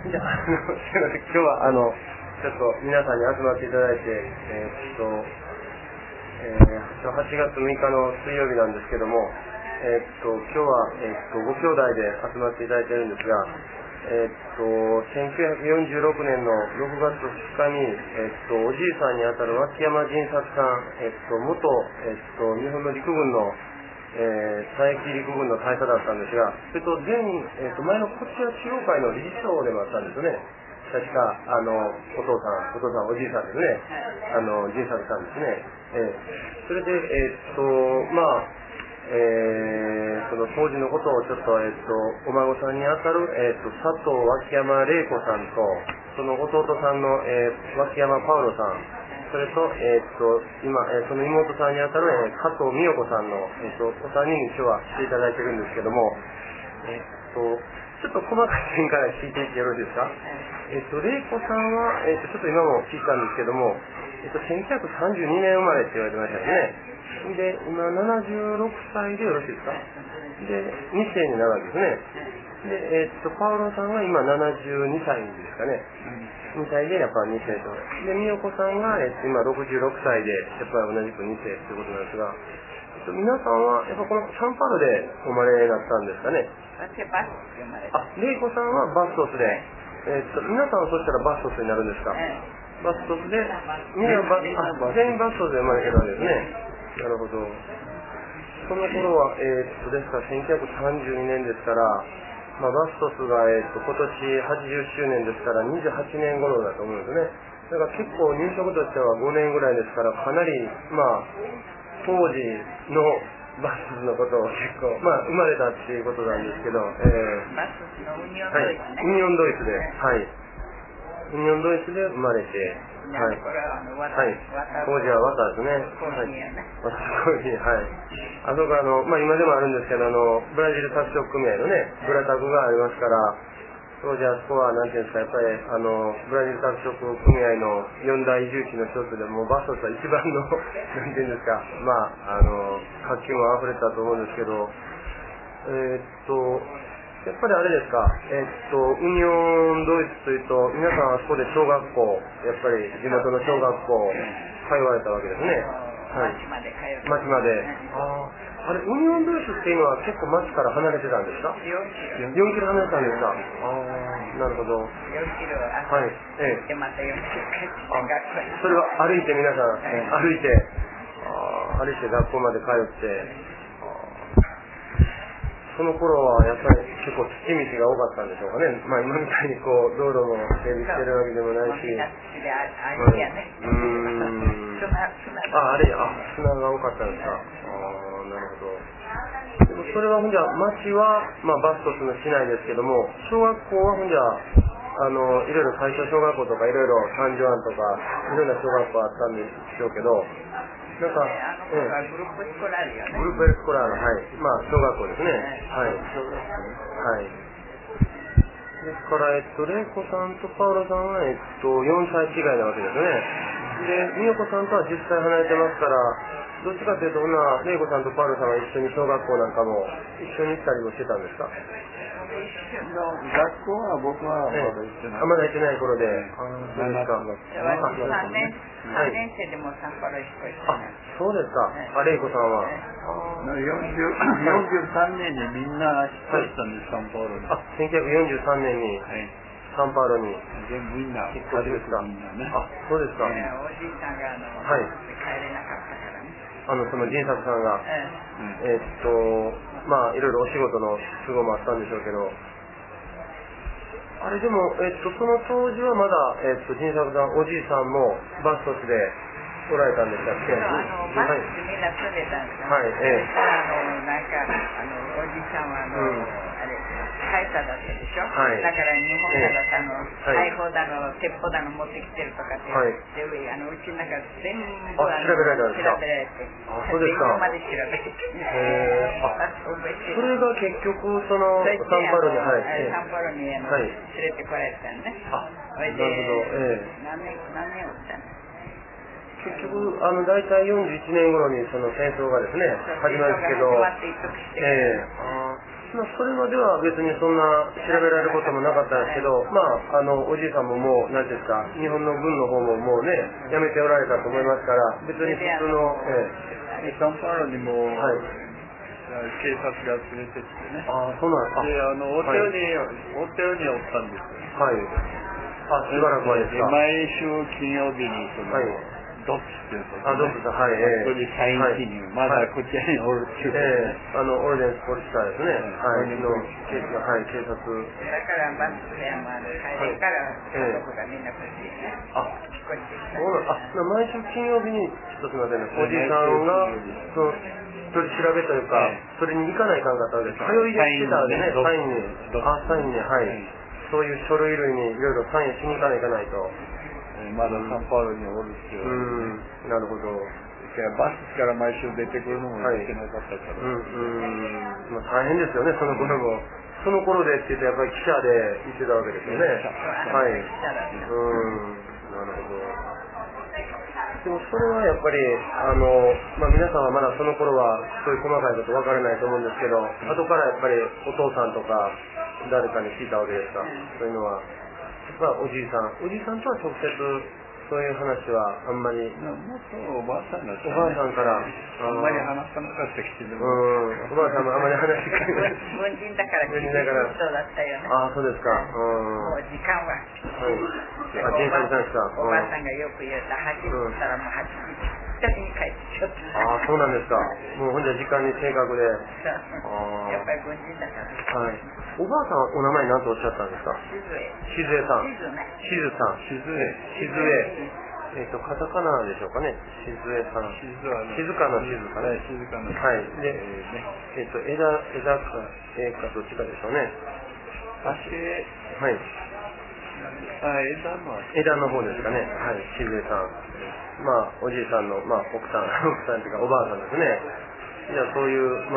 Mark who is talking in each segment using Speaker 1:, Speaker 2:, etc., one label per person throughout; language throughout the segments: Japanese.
Speaker 1: じゃあ、すいません、今日はちょっと皆さんに集まっていただいて、8月6日の水曜日なんですけども、今日は、ご兄弟で集まっていただいているんですが、1946年の6月2日に、おじいさんにあたる脇山仁作さん、元、日本の陸軍の佐伯陸軍の大佐だったんですが、それと前のこちら地方会の理事長でもあったんですね。確かお父さんおじいさんですね、仁作さんですね。それでその当時のことをちょっとお孫さんにあたる佐藤脇山玲子さんとその弟さんの脇山パウロさん、それと今その妹さんにあたる加藤美代子さんのお三人に今日は来ていただいてるんですけども、ちょっと細かい点から聞いていってよろしいですか。玲子さんはちょっと今も聞いたんですけども、1932年生まれって言われてましたよね。で今76歳でよろしいですか。で2世になるわけですね。でパウロさんが今72歳ですかね。2歳でやっぱ2世と。で美代子さんが今66歳でやっぱり同じく2世ということなんですが、皆さんはやっぱこのサンパウロで生まれになったんですかね。玲子さんはバストスで、皆さんはそしたらバストスになるんですか。バストスでみんな全員バストスで生まれてるわけですね。なるほど。その頃はですから1932年ですから、バストスが今年80周年ですから28年頃だと思うんですね。だから結構入植としては5年ぐらいですから、かなり当時のバストスのことを結構生まれたっていうことなんですけど、
Speaker 2: バストスのウニオンドイツね。
Speaker 1: ウニオンドイツで、はい。ウニオンドイツで生まれて、
Speaker 2: はい、これは
Speaker 1: 当時は綿ですね。
Speaker 2: コーヒーやね。
Speaker 1: コーヒー、はい。あそこ今でもあるんですけど、ブラジル拓殖組合のね、ブラタクがありますから、当時あそこは、なんていうんですか、やっぱり、ブラジル拓殖組合の四大移住地の一つで、もうバストスは一番の、なんていうんですか、活気も溢れたと思うんですけど、やっぱりあれですか、ウニオンドイツというと、皆さんはそこで小学校、やっぱり地元の小学校、通われたわけですね。
Speaker 2: はい。町まで通って。
Speaker 1: 町まで。あれ、ウニオンドイツっていうのは結構町から離れてたんですか。4キロ離れてたんですか。なるほど。
Speaker 2: 4キロ朝行ってまた4キロ帰って学校。
Speaker 1: それは歩いて皆さん、歩いて学校まで通って、その頃はやっぱり結構土道が多かったんでしょうかね。今みたいに道路も整備してるわけでもないし。砂が多かったんですか。なるほど。でもそれはほんじゃ、町は、バストスの市内ですけども、小学校はほんじゃ、いろいろ最初小学校とかいろいろ三条庵とかいろんな小学校あったんでしょうけど、
Speaker 2: グループスコラールよね。
Speaker 1: グループスコラール、はい。小学校ですね。はい。はい。ですから、玲子さんとパウロさんは、4歳違いなわけですね。で、美代子さんとは10歳離れてますから、どっちかというと、玲子さんとパウロさんは一緒に小学校なんかも一緒に行ったりもしてたんですか。
Speaker 3: 学校は僕はまだ行ってない。
Speaker 1: まだ行ってない頃で。
Speaker 2: そうですか。3年生でもサンパウロ行く人ね。
Speaker 1: そうですか。玲子さんは。
Speaker 3: 43年にみんな引っ越したんです、サンパウロに。
Speaker 1: 1943年にサンパウロに
Speaker 3: 全部みんな
Speaker 1: 引っ越しですか。そうですか。
Speaker 2: おじいさんが帰れなかったからね。
Speaker 1: その仁作さんが、いろいろお仕事の都合もあったんでしょうけど、あれでも、その当時はまだ、仁作さん、おじいさんもバストスでおられたんでしたっけ。
Speaker 2: バストスみんな住んでたんですよ。
Speaker 1: はい。
Speaker 2: おじいさんは大佐だったでしょ。
Speaker 1: はい。
Speaker 2: だから日本から大砲だの鉄砲だの持ってきてるとかって、でうちの中全部
Speaker 1: 調べられたんですか。そうですか。
Speaker 2: まで調べて。
Speaker 1: それが結局そのサンパウロに
Speaker 2: サンパウロに連れてこられたんね。
Speaker 1: なるほど。
Speaker 2: 何年おったの。
Speaker 1: 結局大体41年頃にその戦争がですね始まるんですけど、 それまでは別にそんな調べられることもなかったんですけど、おじいさんももう、なんていうんですか、日本の軍の方ももうね、やめておられたと思いますから、別に普通の、
Speaker 3: サンパウロにも、
Speaker 1: はい、
Speaker 3: 警察が連れてきてね。
Speaker 1: ああ、そうなんですか。
Speaker 3: で、オテオにおったんですよ。
Speaker 1: はい。あ、しばらく前ですか。
Speaker 3: 毎週金曜日にドッツっていうと、
Speaker 1: ドッツはい、
Speaker 3: そこでサイン記入、まだこちらにおるっていうね。
Speaker 1: オルデンスポリスターですね。はい、警察。
Speaker 2: だからバスで帰りから家族がみんなこっちね。こっち
Speaker 1: 毎週金曜日に、ちょっとすみませんね、おじいさんが、取り調べというか、それに行かないかんかったわけです。通いでしてたんでね、サインに、はい。そういう書類類にいろいろサインしに行かないといけないと。
Speaker 3: まだサンパウロにおるっていう。
Speaker 1: なるほど。
Speaker 3: バスから毎週出てくるのもいけなかったから。
Speaker 1: 大変ですよね、その頃も。その頃でって言って、やっぱり記者で行ってたわけですよね。はい。なるほど。でもそれはやっぱり皆さんはまだその頃はそういう細かいこと分からないと思うんですけど、後からやっぱりお父さんとか誰かに聞いたわけですか。そういうのはおじいさんとは直接そういう話はあんまり。
Speaker 3: もっとおばあさんだった、
Speaker 1: おばあさんから。
Speaker 3: あんまり話さなかったけど。
Speaker 1: おばあさんもあんまり話しかけない。
Speaker 2: 軍人だから厳しい人だったよね。
Speaker 1: ああ、そうですか。
Speaker 2: もう時間は。
Speaker 1: はい。
Speaker 2: おばあさんがよく言うた、8時ったらもう8時ぴったりに帰ってきちゃった。
Speaker 1: ああ、そうなんですか。もうほんじゃ時間に正確で。
Speaker 2: やっぱり軍人だから。
Speaker 1: はい。おばあさんはお名前何とおっしゃったんですか。しずえさん。しずさん。しずえ。カタカナでしょうかね。しずえさん。静かな静かね。はい。で、枝かどっちかでしょうね。はい。枝の方ですかね。はい。しずえさん。おじいさんの、奥さんっていうかおばあさんですね。じゃあそういう、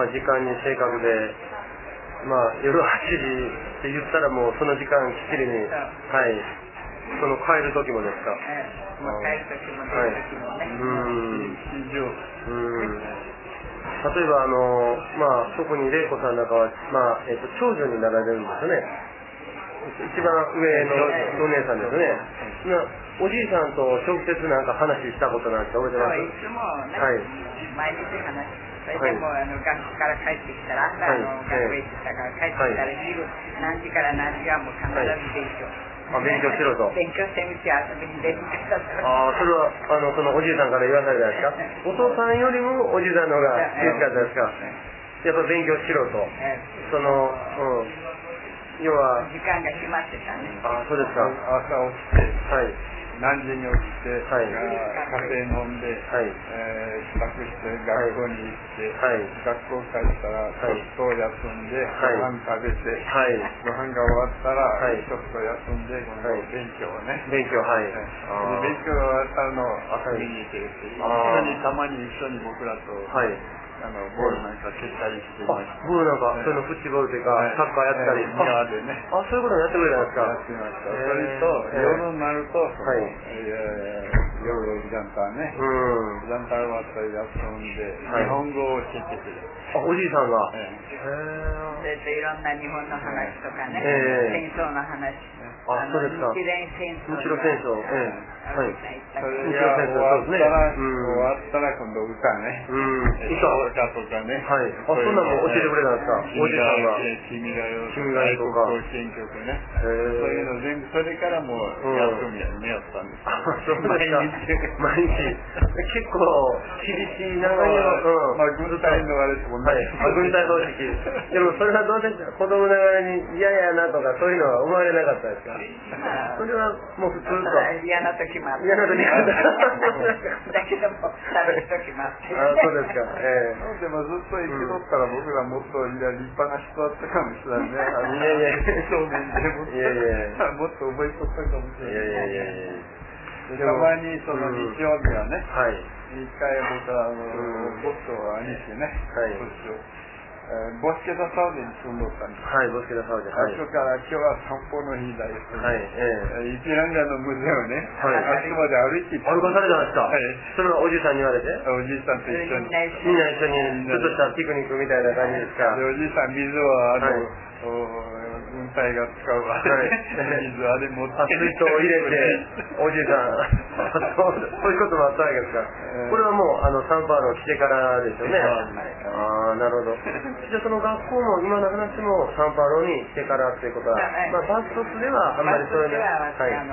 Speaker 1: 時間に正確で、夜8時って言ったらもうその時間きっちりに、はい。その帰る時もですか。
Speaker 2: 帰る時も出る時もね。
Speaker 1: 例えば特に玲子さんなんかは長女になられるんですよね。一番上のお姉さんですね。おじいさんと直接なんか話したことなんて覚えてます？
Speaker 2: いつもね。毎日話して。それでも学校から帰ってきたら、学校へ行ってたから帰ってきたら昼何時から何時はもう必ず勉強。
Speaker 1: 勉強しろと。
Speaker 2: 勉強してみて遊びに出るから。
Speaker 1: それはそのおじいさんから言わされたんですか。お父さんよりもおじいさんの方が強かったですか。やっぱ勉強しろと。要は
Speaker 2: 時間が決まってたね。
Speaker 1: そうですか。
Speaker 3: 朝起きて。はい。何時に起きて、カフェ飲んで、支度して学校に行って、学校帰ったらちょっと休んで、ご飯食べて、ご飯が終わったらちょっと休んで、勉強ね。
Speaker 1: 勉強、はい。
Speaker 3: 勉強が終わったのを遊びに行けるっていう。たまに一緒に僕らと、ボールなんか蹴ったりしてました。
Speaker 1: ボールなんか、そういうのフッチボールというか、サッカーやったり。
Speaker 3: 庭でね。
Speaker 1: そういうことやってくれたんですか。
Speaker 3: やってました。それと、夜になると、夜時間帯ね。時間帯終わったら休んで、日本語を教えてくれる。
Speaker 1: おじいさんが。
Speaker 2: それといろんな日本の話とかね、戦争の話。
Speaker 1: そうですか。
Speaker 2: 日露戦争。
Speaker 1: 日露戦争。
Speaker 3: それが終わったら今度歌ね。歌とかね。
Speaker 1: そんなのも教えてくれたんですか。おじいさんが。
Speaker 3: 君が代とか。選曲ね。そういうの全部、それからもう休みにやったんです。
Speaker 1: 毎日。結構厳しい中には。
Speaker 3: 軍隊のあれと同じ。
Speaker 1: 軍隊方式。でもそれはどうでした子供ながらに嫌やなとかそういうのは思われなかったですか。それはもう普通と。
Speaker 2: 嫌な時もあった。
Speaker 1: 嫌な時もあった。
Speaker 2: だけども楽しい時もあって。
Speaker 1: そうですか。
Speaker 3: でもずっと生きとったら僕らもっと立派な人だったかもしれないね。少年でもっと覚えとったかもしれない。たまにその日曜日はね。一回僕はボスと兄貴ね。 ボスケダサウジに住んどったんです。
Speaker 1: はい、ボスケダサウジ。
Speaker 3: あそこから今日は散歩の日だよ。
Speaker 1: はい、
Speaker 3: イピランガのムゼをね、
Speaker 1: はい、
Speaker 3: あそこまで歩いて行った。
Speaker 1: 歩かされたんですか？
Speaker 3: はい。
Speaker 1: それはおじさんに言われて？
Speaker 3: おじさんと一緒に。
Speaker 1: みんな一緒に、ちょっとしたピクニックみたいな感じですか？
Speaker 3: で、おじさん、水は、軍隊が使うわ。水あれ持って。
Speaker 1: 水筒を入れて、おじさん。そういうこともあったわけですか。これはもう、サンパウロ来てからですよね。ああ、なるほど。じゃあその学校も、今の話もサンパウロに来てからっていうことは、まあ、バストスではあんまりそういうの、
Speaker 2: はい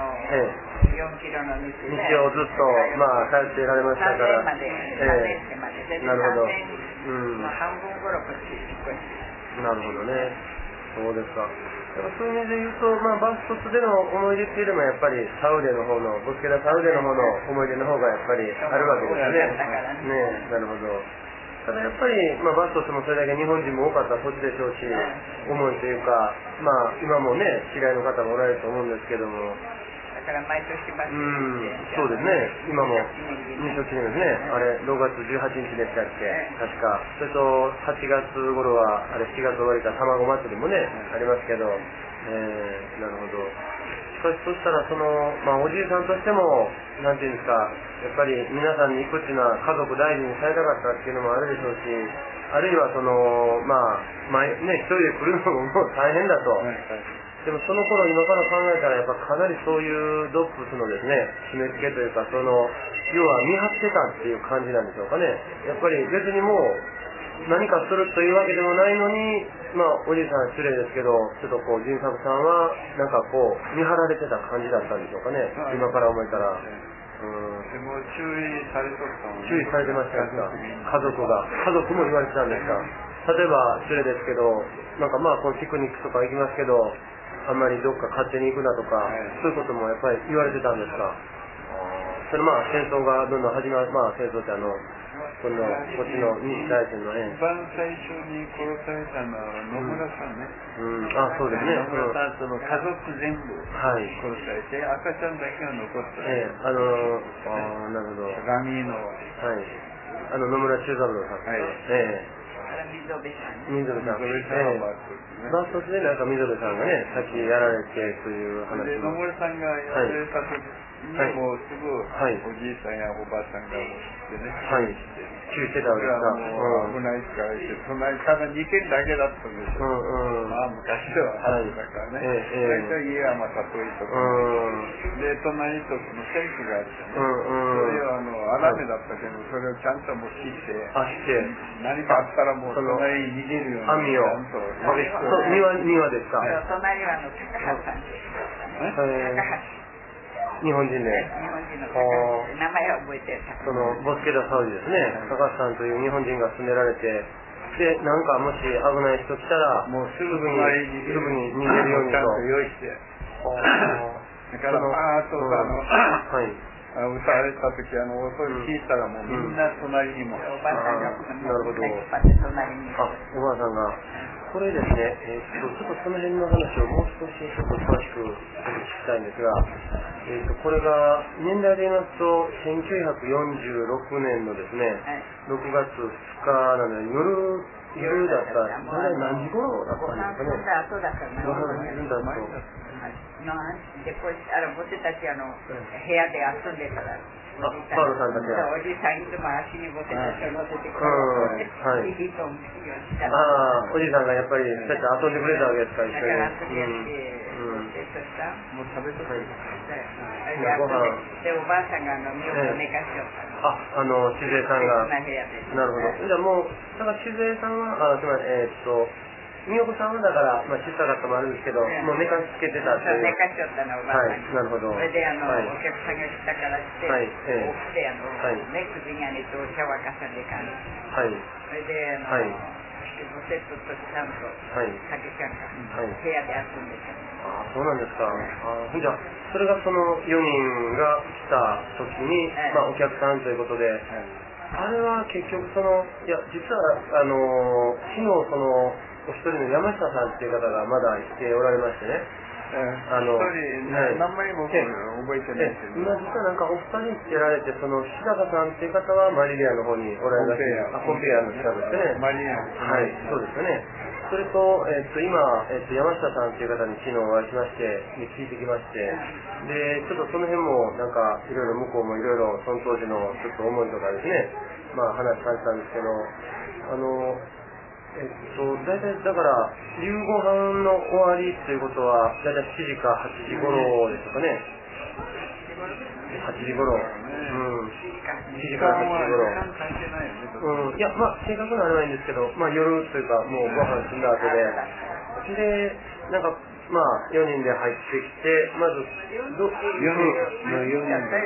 Speaker 2: 。4キロの
Speaker 1: 道をずっと、まあ、通っていられましたから。
Speaker 2: 3年まで。
Speaker 1: なるほど。
Speaker 2: 半分頃こっち引っ越して。
Speaker 1: なるほどね。そうですか。そういう意味で言うと、まあ、バストスでの思い出っていうよりもやっぱりサウデの方の、ボスケダサウデの方の思い出の方がやっぱりあるわけですね。ね、なるほど。ただやっぱり、まあ、バストスもそれだけ日本人も多かった土地でしょうし、思いというか、まあ、今もね、知り合いの方もおられると思うんですけども、
Speaker 2: だから毎年バス
Speaker 1: そうですね、今も認証記念ですね、あれ、6月18日でしたっけ、確か、それと8月頃は、あれ、7月終わりから卵祭りもね、ありますけど、なるほど。しかし、そしたら、まあ、おじいさんとしても、なんていうんですか、やっぱり皆さんに行くっていうのは、家族大事にされたかったっていうのもあるでしょうし、あるいは、まあ、ね、一人で来るのももう大変だと。でもその頃今から考えたらやっぱかなりそういうドップスのですね、締め付けというか要は見張ってたっていう感じなんでしょうかね。やっぱり別にもう何かするというわけでもないのに、まあおじいさん失礼ですけど、ちょっとこう仁作さんはなんかこう見張られてた感じだったんでしょうかね。今から思えたら。
Speaker 3: でも注意されとったもんね。
Speaker 1: 注意されてましたか。家族も言われてたんですか。例えば失礼ですけど、なんかまあこのピクニックとか行きますけど、あんまりどっか勝手に行くなとか、そういうこともやっぱり言われてたんですか。それまあ戦争がどんどん始まる、まあ戦争ってこっちの二次大戦のね。
Speaker 3: 一番最初に殺されたのは野村さんね。
Speaker 1: あ、そうですね。
Speaker 3: 野村さんその家族全部殺されて、赤ちゃんだけが残ってる。
Speaker 1: なるほど。
Speaker 3: ラミーの。
Speaker 1: はい。野村忠三郎さん。はい。
Speaker 2: 溝部さん。
Speaker 1: バストスでなんか溝部さんがね、先やられてという話
Speaker 3: で、野村さんがやられた時にもうすぐおじいさんやおばあさんがもう来てね、注意してたわけですか。危ないから言って、隣から2軒だけだったんですよ。まあ昔ではあったからね。大体家はまた遠いところで、隣とその選挙があってね、それは荒めだったけど、それをちゃんともう切って、何かあったらもう隣に逃げるようにちゃんと。
Speaker 1: 庭ですか。
Speaker 2: 隣は高橋さんです。高橋。
Speaker 1: 日本人で。
Speaker 2: 日本人の高橋。名前は覚えてる。
Speaker 1: ボスケダサウジですね。高橋さんという日本人が住んでられて、で、なんかもし危ない人来たら、
Speaker 3: もうすぐに
Speaker 1: 逃げるようにと。
Speaker 3: ちゃんと用意して。だから、撃たれた時音を聞いたらもうみんな隣にも。
Speaker 2: おばあさんが、
Speaker 1: なるほど。
Speaker 2: 隣に。
Speaker 1: おばあさんが。これですね、ちょっとその辺の話をもう少しちょっと詳しく聞きたいんですが、これが年代で言いますと1946年のですね、6月2日なので夜だったら何時頃だったんですかね。
Speaker 2: 後だから僕たち部屋で遊んでたら
Speaker 1: パウロさんたちは
Speaker 2: おじさんいつも足に僕たちを乗せてくれて、
Speaker 1: おじさんがやっぱりそうやって遊んでくれたわけですか、一緒に。
Speaker 2: だから遊びやって
Speaker 3: もう食べとった
Speaker 2: でおばあさんが身を寝かしよった
Speaker 1: 静江さんが。なるほど。じゃあもうだから静江さんはつまり美代子さんはだから、まあ、小さかったもあるんですけど、もう寝かしつけてたっていう。
Speaker 2: 寝かしちゃったのおばあさん。
Speaker 1: なるほど。
Speaker 2: それでお客さんが来たからして、起きて9時にお茶沸かさんでかん。それでボセットとちゃんと酒ちゃんが部屋で遊んでた。
Speaker 1: そうなんですか。じゃあそれがその4人が来た時に、まあ、お客さんということで。あれは結局実は昨日お一人の山下さんっていう方がまだいておられましてね、
Speaker 3: 名前も覚えてないけど。
Speaker 1: 今実はなんかお二人つけられて、その日高さんっていう方はマリリアの方におられるらしい。ポンペアの近くですね。
Speaker 3: マリリア。
Speaker 1: はい、そうですよね。それと、今、山下さんっていう方に昨日お会いしまして、聞いてきまして、で、ちょっとその辺もなんかいろいろ向こうもいろいろその当時のちょっと思いとかですね、まあ話されてたんですけど、大体だから夕ご飯の終わりということは大体7時か8時頃でしょうかね。8時頃。7時から8時頃。いや、まあ正確なあれはいいんですけど、まあ夜というかもうご飯済んだ後で、なんかまあ4人で入ってきて、まず
Speaker 3: 4人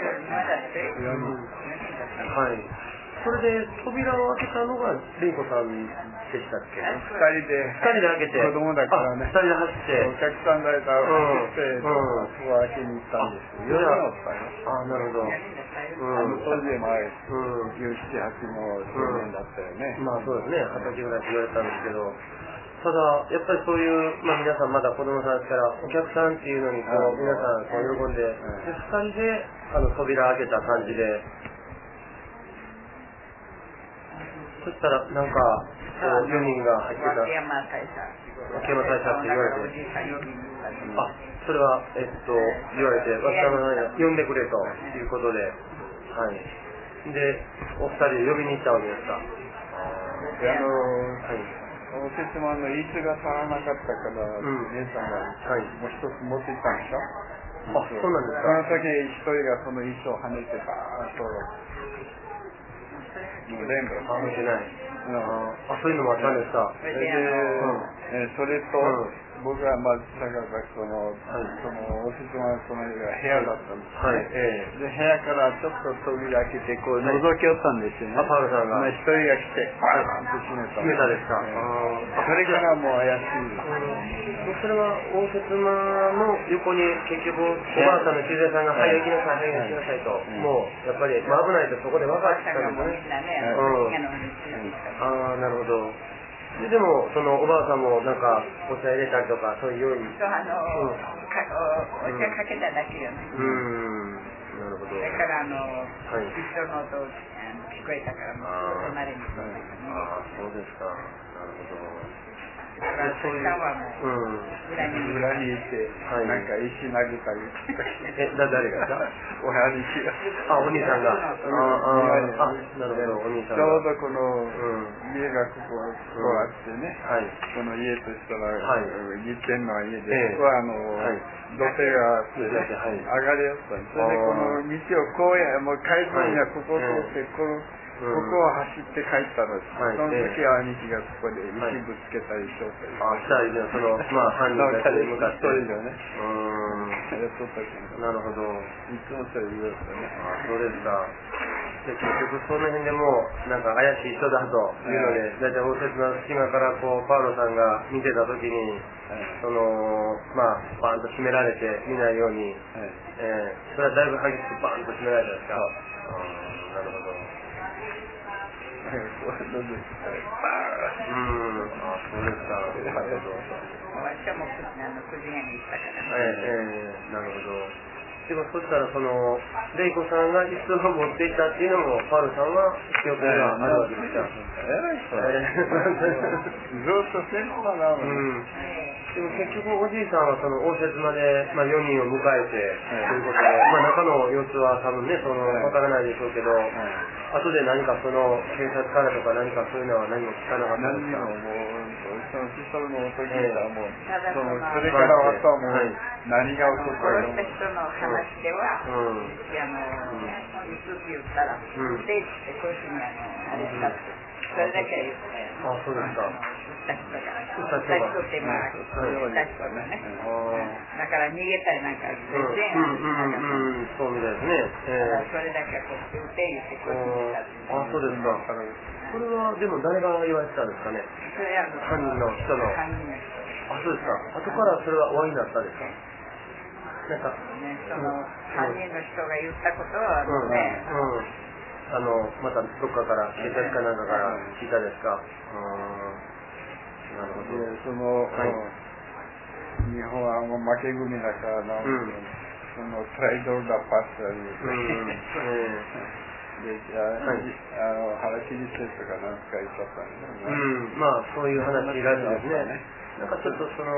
Speaker 1: はい。それで扉を開けたのがレイコさんでしたっけ？
Speaker 3: 2人で
Speaker 1: 開けて、
Speaker 3: 子供だからね。
Speaker 1: 2人で走って、
Speaker 3: お客さんがいたら走って、そこを開けに行ったんです。4人おったよ。
Speaker 1: なるほど。
Speaker 3: 当時前、17、8の少年だったよね。
Speaker 1: まあそうですね、20歳ぐらいって言われたんですけど、ただ、やっぱりそういう、まあ皆さんまだ子供さんですから、お客さんっていうのにこう、皆さんこう喜んで、2人で扉開けた感じで、そしたらなんか4人が入ってた。
Speaker 2: 脇山大佐
Speaker 1: って言われて。それは言われて、脇山が呼んでくれということで、はい。で、お二人で呼びに行ったわけですか。
Speaker 3: おせつまの椅子が足らなかったから、姉さんがもう一つ持っていったんでしょ。
Speaker 1: そうなんですか。
Speaker 3: その時一人がその椅子を跳ねてバーッと。もう全部
Speaker 1: 見てない。そういうのもあったんですか。
Speaker 3: それと、僕はまず坂がそのおせつまの隣が部屋だったんですね。で部屋からちょっと扉開けてこう覗き寄ったんですよね。
Speaker 1: パウロさんが
Speaker 3: 一人が来てバーンと閉めた。
Speaker 1: 閉めたですか。
Speaker 3: それからもう怪しいです。
Speaker 1: それは応接間の横に結局おばあさんの駐在さんが早行きなさい早行きなさいと、もうやっぱり危ないとそこで分かってたんですね。なるほど。でもそのおばあさんもなんかお茶入れたりとかそういうように
Speaker 2: お茶かけただけよね。
Speaker 1: なるほど。
Speaker 2: だから一緒の音聞こえたからもう隣に
Speaker 3: そうですか。なるほど。
Speaker 2: そういう裏に
Speaker 3: いて、なんか石投げたり。
Speaker 1: 誰が？
Speaker 3: お兄貴が。
Speaker 1: お兄さんが。なるほど、お兄さんが。
Speaker 3: ちょうどこの家がこうあってね、この家としたら、一軒の家で、土手があって、上がれよったんです。それでこの道をこうや、もう帰るにはここを通って、ここを走って帰ったのです。その時は兄貴がここで石ぶつけたりしよったり。
Speaker 1: 犯人が向かって。なるほど。
Speaker 3: いつもそういうことね。
Speaker 1: そうですか。で結局その辺でもなんか怪しい人だというので、だいたい応接の隙間からこうパウロさんが見てた時に、バーンと閉められて見ないように、それはだいぶ激しくバーンと閉められたんですか。なるほど。
Speaker 3: そうですか。
Speaker 1: そうですか。なるほど。
Speaker 2: 私はもう9時半に行ったから。
Speaker 1: なるほど。でもそしたらレイコさんが椅子を持っていたっていうのもパウルさんは記憶があるわけですか。
Speaker 3: ずっと先方なの。
Speaker 1: でも結局おじいさんはその応接まで4人を迎えてということで、中の様子は多分ねわからないでしょうけど、後で何か警察からとか何かそういうのは何も聞かなかったんですか。
Speaker 3: そのピストルの音聞いたらもうそれからはもう何が起こった
Speaker 2: か。殺した人の話では、いつ言ったら、でこういうふうにあれしたって、それだけ言って、
Speaker 1: そうですか。
Speaker 2: 撃った人ってまあ、撃った人がね。だから逃げたりなんかして、
Speaker 1: そうみたいですね。
Speaker 2: それだけこう撃て言ってこういうふうにしたって。
Speaker 1: そうですか。それはでも誰が言われてたんですかね。犯人の人の。そうですか。後からそれはお会いになったんですか。なんか
Speaker 2: その犯人の人が言ったことは
Speaker 1: またどっかから警察かなんかから聞いたですか。なるほど。
Speaker 3: 日本はもう負け組だからな、そのトライドルがパスタにで、じゃあ、腹切りセットかなんか言っちゃったんだよね。
Speaker 1: まあ、そういう話らしいですね。なんかちょっとその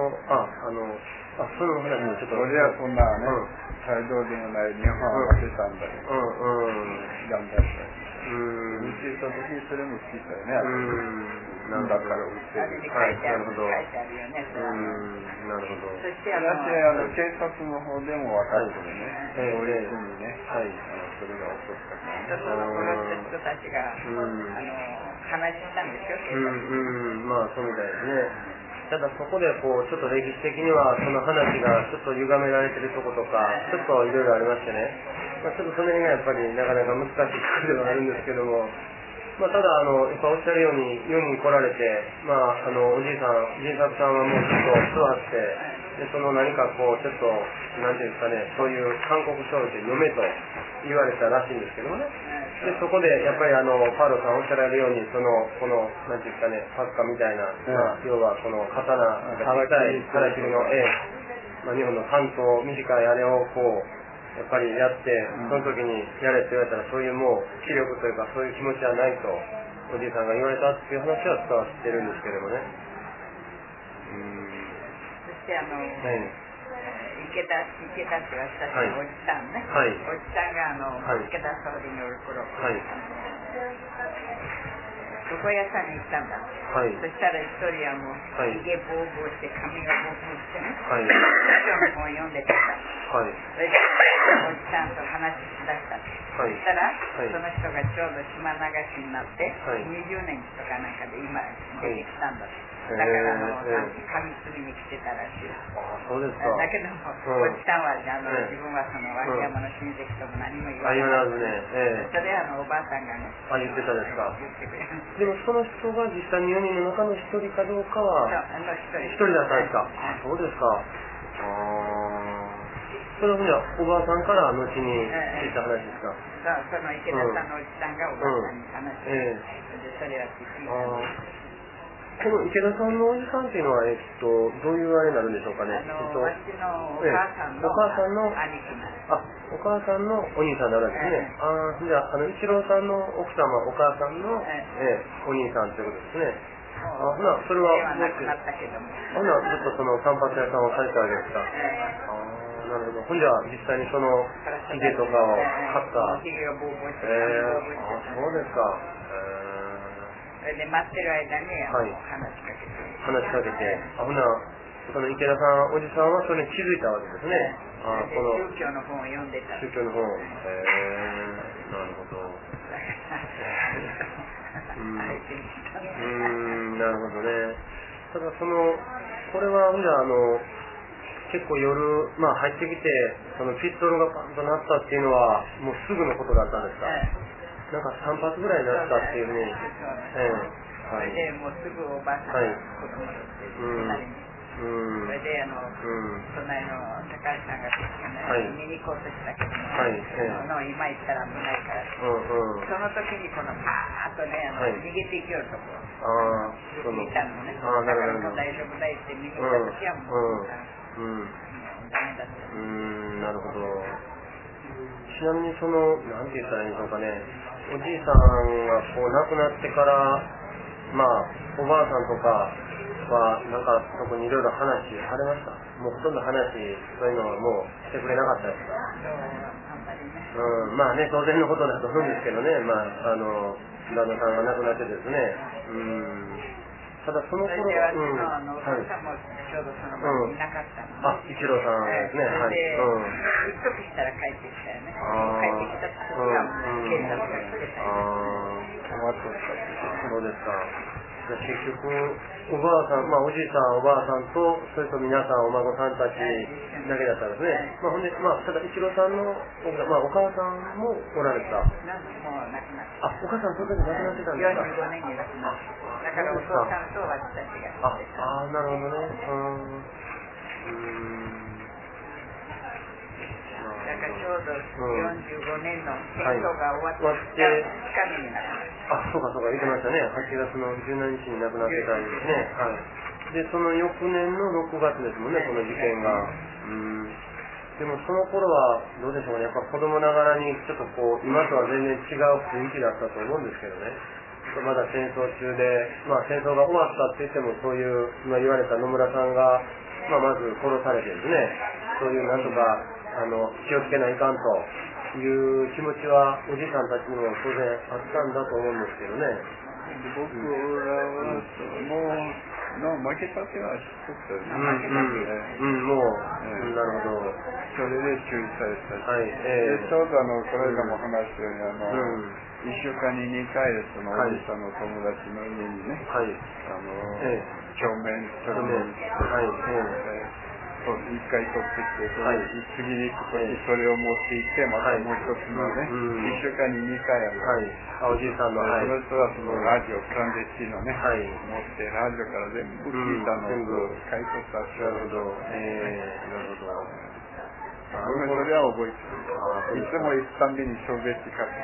Speaker 1: 話にちょっと。
Speaker 3: 俺はそんなね、トライドルでもない日本は負けたんだよ。頑張った。打ちた時にそれも聞いたよね。だから打ってる。
Speaker 2: なるほど。
Speaker 1: なるほど。
Speaker 2: そして
Speaker 3: 警察の方でも分かってるね。そういうふうにね、それが起こったから。
Speaker 2: その人たちが話したんですよ、警察。
Speaker 1: まあそうみたいですね。ただそこでこうちょっと歴史的にはその話がちょっと歪められてるとことかちょっといろいろありましてね、ちょっとその辺がやっぱりなかなか難しいところではあるんですけども、ただやっぱおっしゃるように4人来られて、おじいさん仁作さんはもうちょっと座ってでその何かこうちょっとなんていうんですかね、そういう韓国書で読めと言われたらしいんですけどもね。でそこでやっぱりパウロさんおっしゃられるようにこのなんていうんですかね、パッカみたいな、要はこの刀小さい腹切りの日本の関東短いあれをこうやっぱりやってその時にやれって言われたらそういうもう気力というかそういう気持ちはないとおじいさんが言われたっていう話は伝わってるんですけどもね。
Speaker 2: そして池田って私たちのおじさんね、おじさんが池田総理におる頃、床屋さんに行ったんだ、そしたら一人はもうひげぼうぼうして髪がぼうぼうしてね、書の本を読んでたんだ、それでおじさんと話し出した、そしたら、その人がちょうど島流しになって20年とかなんかで今出てきたんだ、だから髪摘みに来てたらしい。
Speaker 1: そうですか。
Speaker 2: だけども、おじさんは自分はその脇山の親戚とも何も言わなかった。それおばあさんがね、
Speaker 1: 言ってたですか。でもその人が実際に4人の中の1人かどうかは1人だったんですか。そうですか。それはじゃあおばあさんから後に聞いた話ですか。
Speaker 2: その池田さんのおじさんがおばあさんに話して、それは聞いた。
Speaker 1: この池田さんのおじさんっていうのは、どういうあれになるんでしょうかね。
Speaker 2: 私のお母さんの兄貴なんです。
Speaker 1: お母さんのお兄さんになるんですね。じゃあ、一郎さんの奥様、お母さんの、お兄さんということですね。それは、
Speaker 2: 亡くなったけども。
Speaker 1: ずっとその散髪屋さんをされたわけですか。なるほど。ほんじゃ、実際にその、ヒゲとかを買った。
Speaker 2: ヒゲがボーボーして、
Speaker 1: そうですか。
Speaker 2: それで待ってる間に話しかけて、
Speaker 1: ほなその池田さんおじさんはそれに気づいたわけですね。
Speaker 2: 宗教の本を読んでた。
Speaker 1: 宗教の本。なるほど。なるほどね。ただこれはじゃあ結構夜入ってきてそのピストルがパンと鳴ったっていうのはもうすぐのことだったんですか。なんか3発ぐらいになったっていうふうに。
Speaker 2: それでもうすぐおばあさんが子供の隣に。それで隣の高橋さんが見に行こうとしたけども、今行ったら危ないから、その時にこのパーッとね逃げていきよるところ見たのね。だからもう大丈夫だいって見に行った時はもうダメだった。
Speaker 1: なるほど。ちなみになんて言ったらいいんでしょうかね。おじいさんがこう亡くなってから、おばあさんとかはなんか特にいろいろ話されました。もうほとんど話そういうのはもうしてくれなかったですか。当然のことだと思うんですけどね。旦那さんが亡くなってですね。ただその頃
Speaker 2: お父さんもちょうどその場にいなかったの。
Speaker 1: 一郎さんですね。
Speaker 2: 一時したら帰ってきたよね。帰ってきた時は警察が来てたよね。
Speaker 1: そうですか。結局おばあさん、おじいさん、おばあさんとそれと皆さんお孫さんたちだけだったんですね。ほんでただ一郎さんのお母さんもおられた。
Speaker 2: もう亡くなった。
Speaker 1: お母さんその時亡くなってたんですか。
Speaker 2: 45年に亡くなった。だからお父さんと私たちが。
Speaker 1: なるほどね。
Speaker 2: だからちょうど45年の戦争が終わって2日目になった。
Speaker 1: そうか言ってましたね。8月の17日に亡くなってたんですね。 で、その翌年の6月ですもんね、この事件が。でもその頃はどうでしょうね、やっぱ子供ながらにちょっとこう今とは全然違う雰囲気だったと思うんですけどね。まだ戦争中で、戦争が終わったって言ってもそういう今言われた野村さんが、まず殺されてですね、そういうなんとか気をつけないかんという気持ちはおじさんたちにも当然あったんだと思うんですけどね。
Speaker 3: 僕らは負けた手はしとったよね。
Speaker 1: もう、なるほど。
Speaker 3: それで注意されたし、ちょうどこの間も話したように、1週間に2回そのおじさんの友達の家にね、帳面取りに1回取ってきて、次に行くときそれを持って行って、またもう一つのね、1週間に2回
Speaker 1: おじいさんの、
Speaker 3: その人はそのラジオ、クランデスティーノね、持って、ラジオから全部聞いたのを買い取ったっていうことを、それは覚えてる。いつも行くたんびに小別紙買って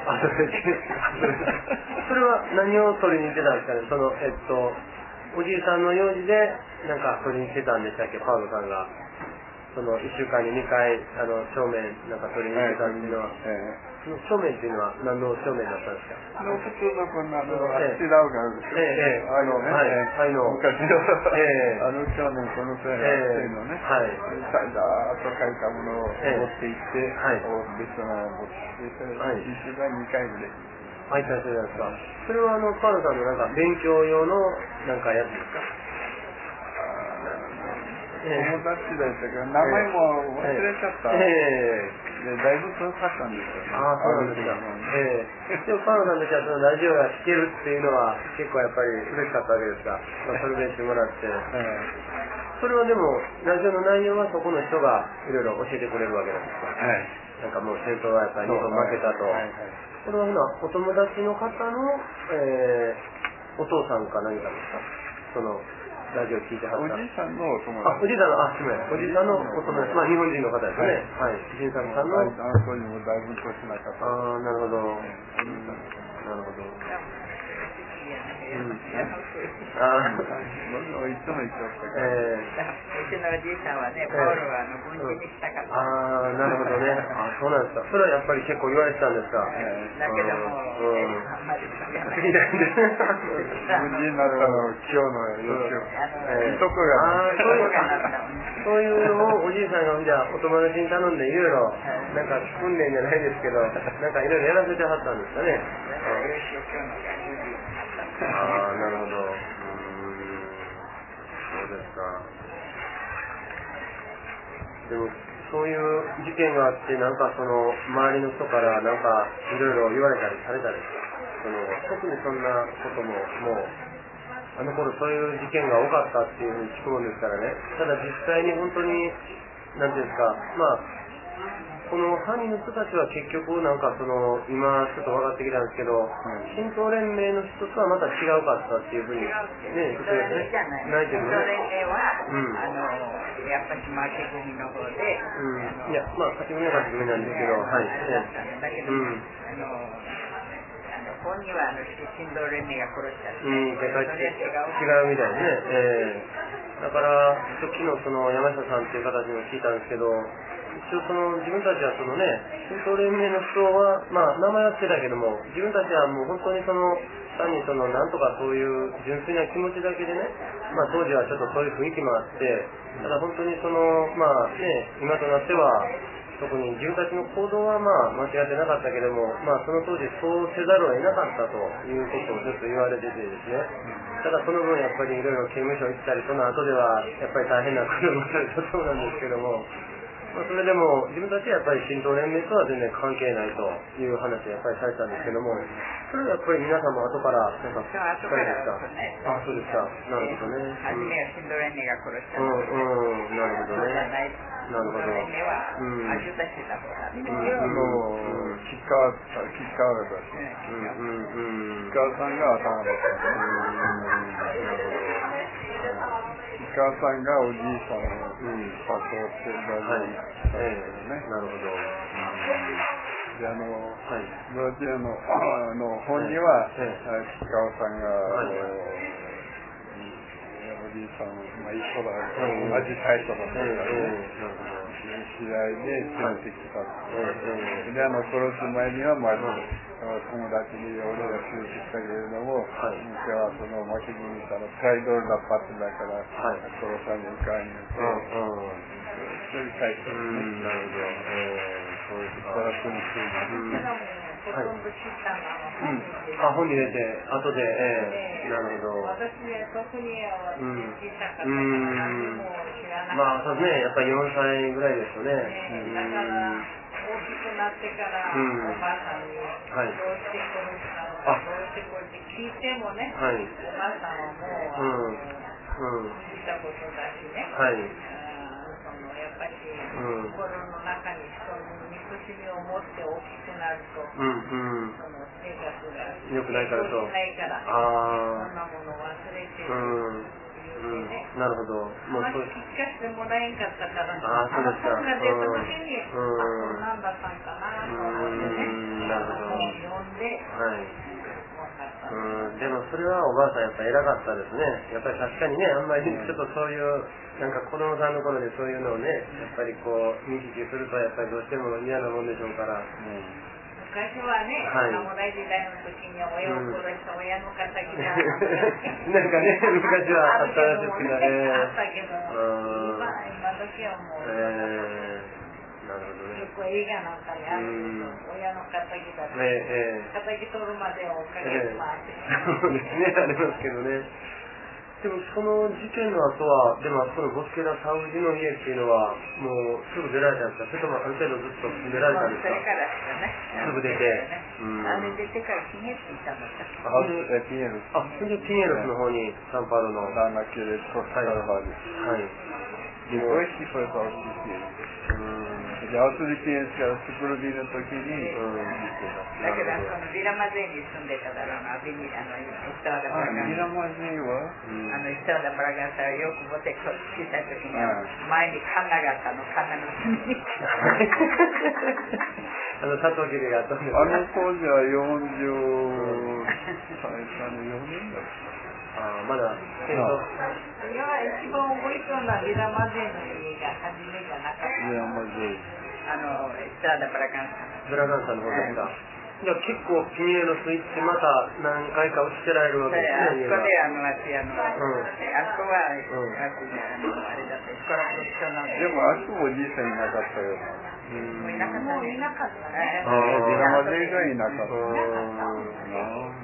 Speaker 1: それは何を取りに行ってたんですかね、おじいさんの用事でなんか取りに行ってたんでしたっけ、パウロさんが。1週間に2回帳面なんか取りに行ってたっていうのは、その帳面っていうのは何の帳面だったんですか？
Speaker 3: 普通のこんなあっちらうがあるでしょ。昔の帳面このくらいあっていうのね。だーっと書いたものを持って行って別の持っていって1週間2回ぐらい。
Speaker 1: 入った人なんですか。それはパウロさんのなんか勉強用のなんかやつですか？
Speaker 3: 友達だったけど、名前も忘れちゃった。だいぶ遠かったんですよね。
Speaker 1: そうなんですか。でもパウロさんたちはそのラジオが聴けるっていうのは結構やっぱり嬉しかったわけですか。それで言ってもらって。それはでもラジオの内容はそこの人がいろいろ教えてくれるわけなんですか。なんかもう戦争はやっぱり日本負けたと。これはお友達の方の、お父さんか何かですか？ラジオ聞いてはった。
Speaker 3: おじいさんのお友達。
Speaker 1: おじいさんの、おじいさんのお友達。日本人の方ですね。じいさんの。
Speaker 3: そういうのもだいぶ年なかった。
Speaker 1: なるほど。なるほど。
Speaker 3: 僕いつも言ってましたから。
Speaker 2: うちのおじいさんはね、パウロは軍人にしたかった。
Speaker 1: なるほどね。そうなんですか。それはやっぱり結構言われてたんですか。
Speaker 2: だけども、あんまり好きじゃない。
Speaker 3: 軍人になったの今日の予習。いとこが
Speaker 1: そういうのをおじいさんがじゃあお友達に頼んでいろいろなんか訓練じゃないですけど、なんかいろいろやらせてはったんですかね。なるほど。そうですか。でもそういう事件があってなんか周りの人からなんかいろいろ言われたりされたりですか？特にそんなことももうあの頃そういう事件が多かったっていうふうに聞くもんですからね。ただ実際に本当になんていうんですか、この犯人の人たちは結局なんか今ちょっと分かってきたんですけど、神道連盟の人とはまた違うかったっていうふうにね、言ってないけどね。神道
Speaker 2: 連盟はやっぱり負け組の方で、
Speaker 1: いや勝ち組は勝ち組なんですけど、
Speaker 2: だけど本人は神道連盟が殺したって、
Speaker 1: 違うみたいですね。だから昨日山下さんっていう方にも聞いたんですけど、一応自分たちは神道連盟の人は名前はつけたけども、自分たちはもう本当に単になんとかそういう純粋な気持ちだけでね、当時はちょっとそういう雰囲気もあって、ただ本当に今となっては特に自分たちの行動は間違ってなかったけども、その当時そうせざるを得なかったということをずっと言われててですね。ただその分やっぱりいろいろ刑務所行ったり、その後ではやっぱり大変なこともされたそうなんですけども、それでも自分たちはやっぱり神道連盟とは全然関係ないという話をやっぱりされたんですけども、それはやっぱり皆さんも後からなんか
Speaker 2: 後からですか？
Speaker 1: そうですか。なるほどね。
Speaker 2: 初めは神道連盟が殺した
Speaker 1: なるほどね。なるほど。
Speaker 2: 神道連盟はアジュタしてた方だ。
Speaker 3: 吉川だし、吉川さんが頭だった。吉川さんがおじいさんを誘ってラジオにしたんだよね。
Speaker 1: なるほど。
Speaker 3: でブラジルの本には吉川さんがじいさん、一緒だ、同じタイプだったからね、試合で連れてきた。で、殺す前には、友達に俺が連れてきたけれども、今日はその巻き組みさんのプライドルなパットだから、殺さに行かんよって、そういうタイプですね。
Speaker 1: なるほど。そうですか。
Speaker 2: ほとんど知った
Speaker 1: の本に出て、後で、なるほど。
Speaker 2: 私ね、特に小さかったから何も知らなかった。
Speaker 1: そうですね、やっぱり4歳ぐらいですよね。
Speaker 2: だから、大きくなってから、おばあさんに、どうしてこれしたのか、どうしてこれって聞いてもね、おばあさんはもう、聞いたことだしね。やっぱり、心の中に人の憎しみを持って大きくなると、その生活が
Speaker 1: 良くないからと。
Speaker 2: そんなものを忘れて
Speaker 1: なるほど。
Speaker 2: もう聞かせてもらえんかったから、
Speaker 1: そうですか。
Speaker 2: 本が出た時に、そうなんだったんかなと思ってね、
Speaker 1: なるほど。
Speaker 2: 読んで、
Speaker 1: でもそれはおばあさんやっぱ偉かったですね。やっぱり確かにね、あんまりちょっとそういうなんか子供さんの頃でそういうのをね、やっぱりこう見聞きするとやっぱりどうしても嫌なもんでしょうから。
Speaker 2: 昔はね、侍時代の時に親を殺した親の敵だ
Speaker 1: なんかね、昔はあったらしいですけどね。
Speaker 2: あったけど、今時はもう。
Speaker 1: なるほどね。
Speaker 2: よく映画なんかにあるけど、親の敵だって、敵取るまでを追っかけて回って。
Speaker 1: そうですね、ありますけどね。でもその事件の後は、でもあそこのボスケラサウジの家っていうのは、もうすぐ出られたんですか、それともある程度ずっと住んでられたんですか。
Speaker 2: それからですね。
Speaker 1: すぐ出て。
Speaker 2: あれ出てからピネッツ行ったのか。
Speaker 3: ピエロス。
Speaker 1: それでピエロスの方にサンパウロの。
Speaker 3: ラナケレトサルバル。で、おいしいこれがおいしい。で、アウトリピエンスからスクルビーの時に、
Speaker 2: だけど、そのビラマゼに住んでただろうな、ビラ
Speaker 3: マゼは
Speaker 2: イスターダ・ブラガンサはよくボテ小さい時に前にカンナがあったの、カンナの隅に。
Speaker 1: サトウキビがあったんですか。
Speaker 3: 当時は40年だった。
Speaker 1: まだ
Speaker 2: いや、一番覚えてるのはビラマゼの家が初めじゃなかった。
Speaker 3: ビラマゼ。
Speaker 2: イスターダ・ブラガンサ。
Speaker 1: ブラガンサの方ですか。じゃあ結構ピエロス行ってまた何回か落ちてられるわけですね。
Speaker 2: あそこであそこはあれだってスコラと一緒なんで。
Speaker 3: でもあそこおじいさんいなかったよ。
Speaker 2: もういなかったね。ビ
Speaker 3: ラマゼがいなかった。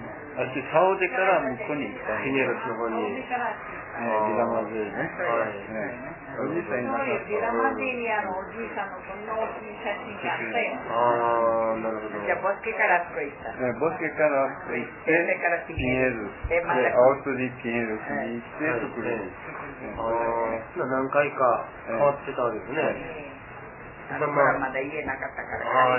Speaker 3: 私サウジから向こうに行った
Speaker 1: ピエロスの方に。
Speaker 3: ビラマゼね。おじいさんいなかった。
Speaker 2: ビラマゼにおじいさんのこんな大きい写真があったよ。
Speaker 1: なるほど。
Speaker 2: じゃあボスケからあそこ行った。
Speaker 3: ボスケから行って、ピエロス。アウトリピエロスに行って作る。
Speaker 1: 何回か変わってたわけですね。
Speaker 2: まだ言えなかったから。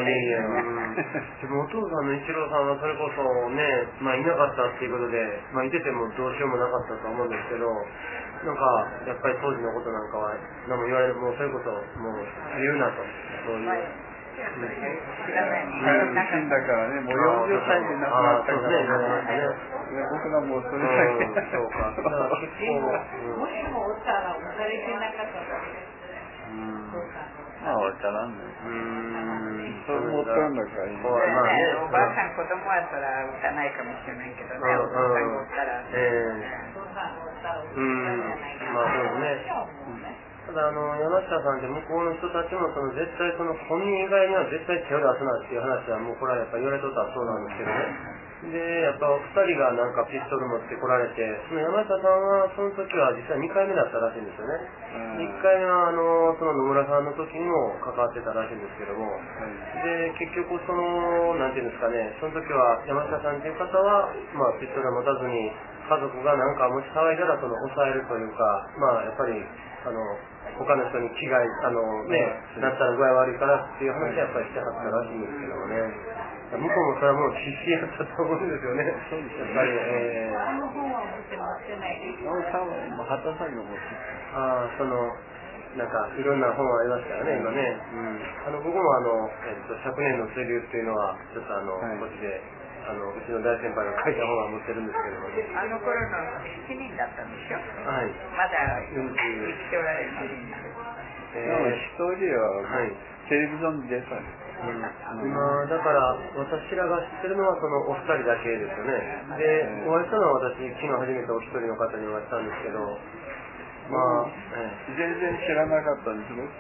Speaker 1: でもお父さんの一郎さんはそれこそね、いなかったっていうことで、いててもどうしようもなかったと思うんですけど、なんかやっぱり当時のことなんかは何も言われる、もうそれこそもう言うなと、そういう。
Speaker 2: 知らない。
Speaker 3: 死んだからね、もう40歳で亡くなったからね。僕らもうそれだけ。
Speaker 1: そうか。結構
Speaker 2: もしもおったら生まれてなかったら。
Speaker 3: わからんね。そう思ったんだからいい。
Speaker 2: おばあさん子供はそら打たないかもしれないけどね、お父さんがおったら。
Speaker 1: そうですね。ただ山下さんって向こうの人たちも絶対本人以外には絶対手を出すなっていう話はもうこれはやっぱ言われとったらそうなんですけどね。でやっぱ2人がなんかピストル持ってこられて、その山下さんはその時は実は2回目だったらしいんですよね。1回目はその野村さんの時にも関わってたらしいんですけども、で結局なんていうんですかね、その時は山下さんという方はピストルを持たずに家族がなんかもし騒いだら抑えるというか、やっぱり他の人に危害なったら具合悪いからっていう話はやっぱりしてはったらしいんですけどもね。向こうもそれはもう必死やったと思うんですよね。やっぱり
Speaker 2: 本は持ってない。
Speaker 3: 旗作業持って
Speaker 1: なんかいろんな本ありますからね、今ね。僕も昨年の水流っていうのはちょっとこっちでうちの大先輩が書いた本は持ってるんですけども、
Speaker 2: あの頃の7人だったんでしょ。
Speaker 1: はい。
Speaker 2: まだ生きておられるのに。
Speaker 3: 一人はテレビジョンに出たんです。
Speaker 1: 今だから私らが知ってるのはそのお二人だけですよね。で、お会いしたのは私昨日初めてお一人の方にお会いしたんですけど、
Speaker 3: 全然知らなかったんですよ。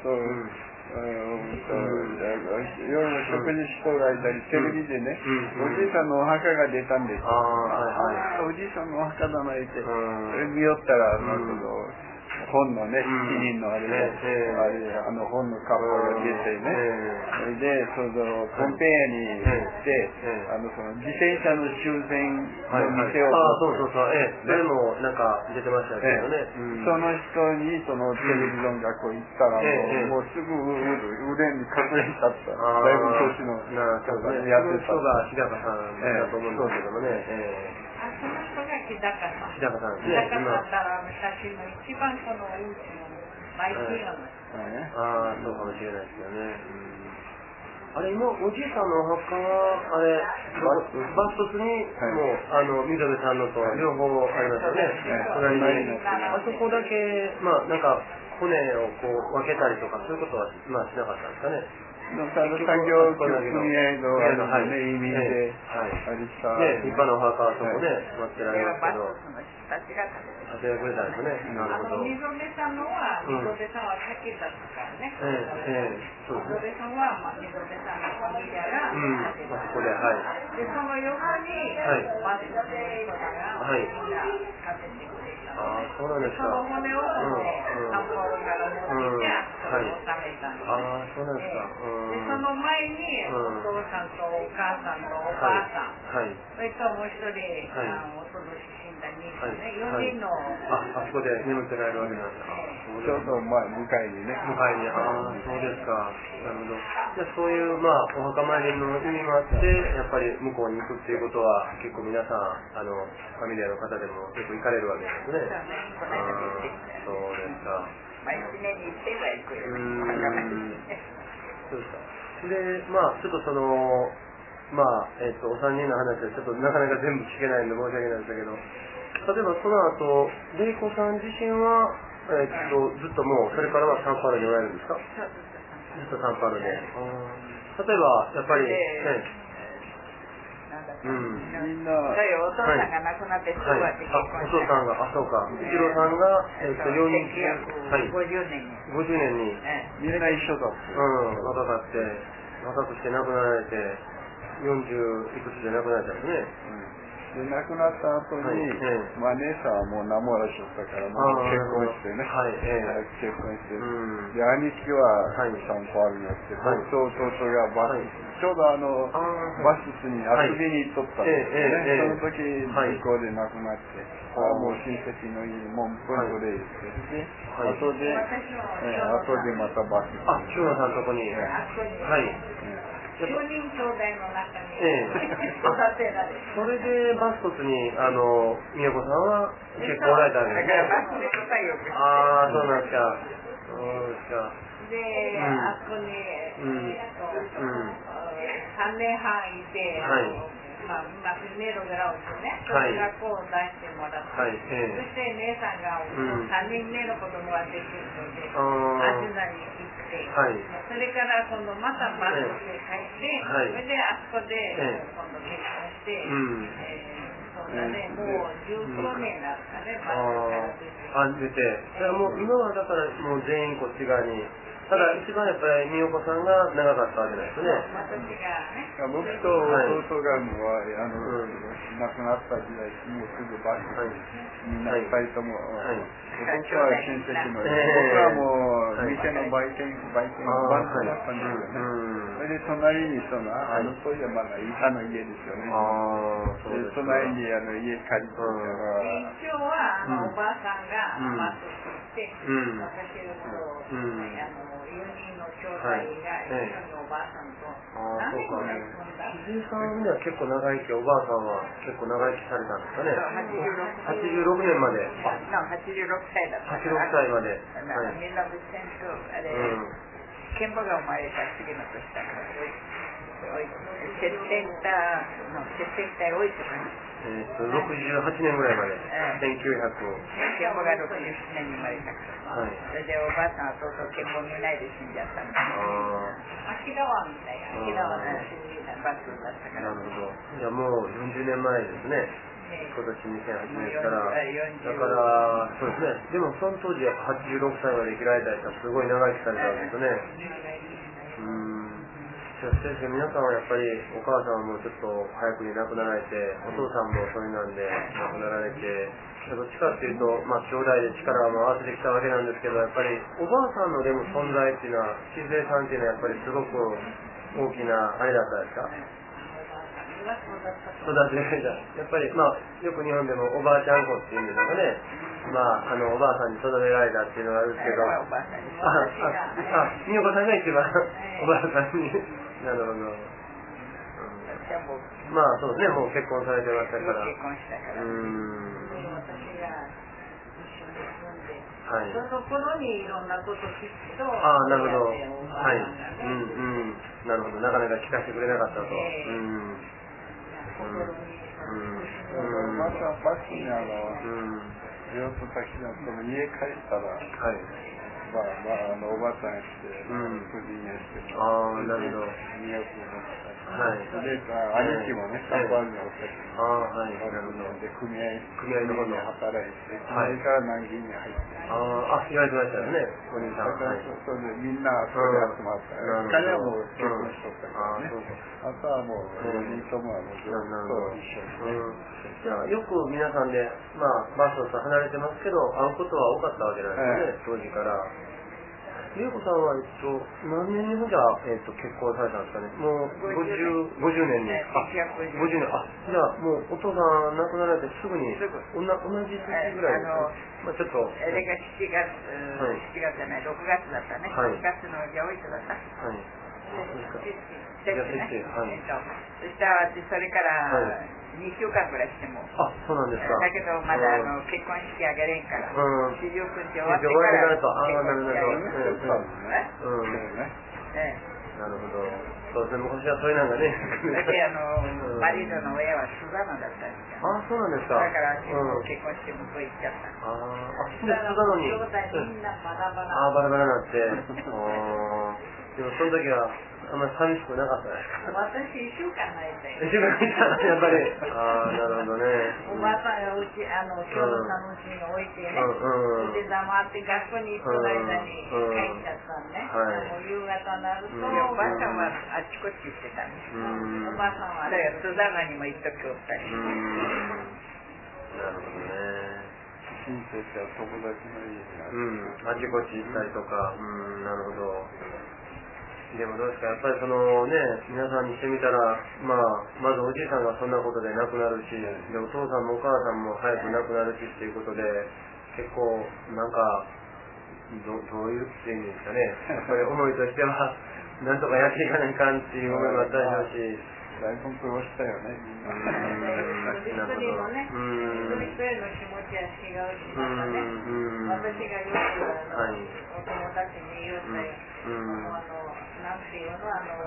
Speaker 3: 夜の食事しとる間にテレビでね、おじいさんのお墓が出たんです。おじいさんのお墓だなって、見よったら、本のね、7人のあれで、本のカップが出てね、それで、ポンペイアに行って、その自転車の修繕の店を、
Speaker 1: それもなんか出てましたけどね。
Speaker 3: その人にそのテレビジョン学校行ったら、もうすぐ腕に隠れちゃった。だいぶ年の
Speaker 1: やってた人が日高さんだと思うんですけどもね。
Speaker 2: その人が日高さん。
Speaker 1: 日高さん
Speaker 2: 日高さんだら私の一番このうちのマイクが
Speaker 1: そうかもしれないですよね。あれ今おじいさんのお墓はあれバストスにもう溝部さんのと両方ありますよね。隣にあそこだけなんか骨をこう分けたりとかそういうことはしなかったんですかね。
Speaker 3: 作業組合の意味で
Speaker 1: 立派なお墓はそこね待ってられますけど建ててくれたんですね。なるほど。
Speaker 2: 溝部さんのは溝部さんは先だったからね。溝部さんは溝部さんのファミリアが建てた。
Speaker 1: そこで
Speaker 2: でその横にバスの人がみんな建ててくれた。
Speaker 1: そうなんですか。
Speaker 2: その骨をサンパウロから持ってきてそれを納めたんです。
Speaker 1: そうなんですか。
Speaker 2: でその前にお父さんとお母さんとおばあさん、それともう一人おととし死んだ兄さんね、4人の
Speaker 1: あそこで眠ってられるわけなんですか。
Speaker 3: ちょうど向かいにね。
Speaker 1: そうですか。なるほど。じゃあそういうお墓参りの意味もあってやっぱり向こうに行くっていうことは結構皆さんファミリアの方でも結構行かれるわけですね。そうですか。
Speaker 2: 1年に1回は行くよね。
Speaker 1: そうですか。で、ちょっとその、お三人の話はちょっとなかなか全部聞けないんで申し訳ないんですけど、例えばその後、玲子さん自身は、ずっともう、それからはサンパウロにおられるんですか？ずっとサンパウロで。例えば、やっぱり、
Speaker 3: みんな、
Speaker 2: お父さんが亡くなってすぐは結婚した。
Speaker 1: お父さんが、そうか、一郎さんが、
Speaker 2: 1950年に。
Speaker 3: みんな一緒だって。
Speaker 1: 若くして亡くなられて、40いくつで亡くなられたんですね。
Speaker 3: で亡くなった後に、姉さんはもう名もらしちゃったからもう結婚してね、結婚して、で兄貴はサンパウロになって、僕と弟がちょうどバスに遊びに行っとったんですよね。その時事故で亡くなって、もう親戚の家にもう向こうにお礼言ってで、後でまたバスに。
Speaker 1: 中野さんのとこに。
Speaker 2: 9人兄弟の中に育てられる。
Speaker 1: それでバストスに美代子さんは結構おられたんですね。
Speaker 2: だからバスで答えよくして。
Speaker 1: そうなんですか。そうですか。
Speaker 2: で、あそこに3年半いて、メログラウンドね、その学校を出してもらって、そして姉さんが3人目の子供ができるので、アジナに行って、それから今度またバスで帰って、それであそこで今度結婚して、そうだね、もう15年だったね、バスから
Speaker 1: 出て。もう今はだからもう全員こっち側に。ただ一番やっぱり美代子さんが長かったわけですね。
Speaker 3: 僕と弟が亡くなった時代もうすぐバスみんな2人とも、僕は親戚の僕はもう店の売店バンクだったんですよね。それで隣に当時はまだ板の家ですよね。で隣に家借りて
Speaker 2: 一応はおばあさんがバスをして私と4人の兄弟が一緒におばあさんと何年ぐらい住んだ？
Speaker 1: 藤井さんには結構長生き、おばあさんは結構長生きされたんですかね。86年まで。
Speaker 2: 86歳だったから。
Speaker 1: 86歳まで。
Speaker 2: みんな別にケンバが生まれた次の年だから。
Speaker 1: 68年ぐらいまで、
Speaker 2: 健保が67年に生まれたから、それでおばあさんはとうとう健保見ないで死んじゃったんだ。秋田湾みたいな、秋田湾のバスだったから。
Speaker 1: なるほど。いや、もう40年前ですね。今年2008年ですから。だから、そうですね。でもその当時やっぱ86歳まで生きられた人はすごい長生きされたんですよね。先生、皆さんはやっぱりお母さんもちょっと早くに亡くなられて、お父さんもそれなんで亡くなられて、どっちかっていうと、兄弟で力を合わせてきたわけなんですけど、やっぱりおばあさんのでも存在っていうのは、静江さんっていうのはやっぱりすごく大きなあれだったですか？育てられた。やっぱりよく日本でもおばあちゃん子っていうんですかね。おばあさんに育てられたっていうのがあるんですけど、美代子さんが一番おばあさんに。なるほど。そうですね、もう結婚されてましたから。
Speaker 2: 結婚したから。
Speaker 1: はい。
Speaker 2: その頃にいろんなこと聞くと。
Speaker 1: なるほど。はい。なるほど。なかなか聞かせてくれなかったと。
Speaker 3: バスに両津滝のその家帰ったら、おばあさんやして、夫人やして、
Speaker 1: なるほど。
Speaker 3: 2億持ったり、で、兄貴もね、サンバンにおったり、で、組合の方で働いて、それから南京に入って。
Speaker 1: 言われてましたよね、お兄さん。
Speaker 3: それでみんなそこで集まった。彼はもう結婚しとったからね。あとはもう4人ともずっと一緒にね。
Speaker 1: じゃあよく皆さんで、バスと離れてますけど、会うことは多かったわけなんですね、当時から。美代子さんは、何年にじゃあ、結婚されたんですかね。もう50年に。50年。じゃあもうお父さん亡くなられてすぐに、同じ時ぐらいですね。ちょっと。
Speaker 2: あれが7月じゃない、6月だったね。6月のじゃあおいくつだった？はい。そしたらそれから2週間ぐらいしても。
Speaker 1: そうなんですか。
Speaker 2: だけどまだ結婚式あげれんから。四十九日終わってから結婚式あげる。
Speaker 1: なるほど。そうですね、昔はそういうのがね。
Speaker 2: だけマリードの親はスザナだったんですよ。
Speaker 1: そうなんですか。
Speaker 2: だから結婚して向こう行っちゃった。
Speaker 1: スザナに。
Speaker 2: みんなバラバラ。
Speaker 1: バラバラになって。でもその時はあんまり寂しくなかったですか？
Speaker 2: 私1週間泣いたよ。
Speaker 1: 1週間泣いたやっぱり。なるほどね。
Speaker 2: おばあさんが今日のさんのうちに置いてね。で黙って学校に行く間に帰っちゃったんね。もう夕方になるとおばあさんはあちこち行ってたんです。おばあさんはだからスザナにも一時おったり。
Speaker 1: なるほどね。
Speaker 3: 親戚は友達の家に
Speaker 1: あちこち行ったりとか。なるほど。でもどうですか、やっぱり皆さんにしてみたら、まずおじいさんがそんなことで亡くなるし、でお父さんもお母さんも早く亡くなるしっていうことで、結構なんかどういうっていうんですかね、やっぱり思いとしてはなんとかやっていかないかんっていう思いもあったりしますし。
Speaker 3: 大根苦労したよね、みんな。
Speaker 2: 一人もね、一人一人の気持ちは違うし、またね、私がよくお友達に言ったよ。なんていうの、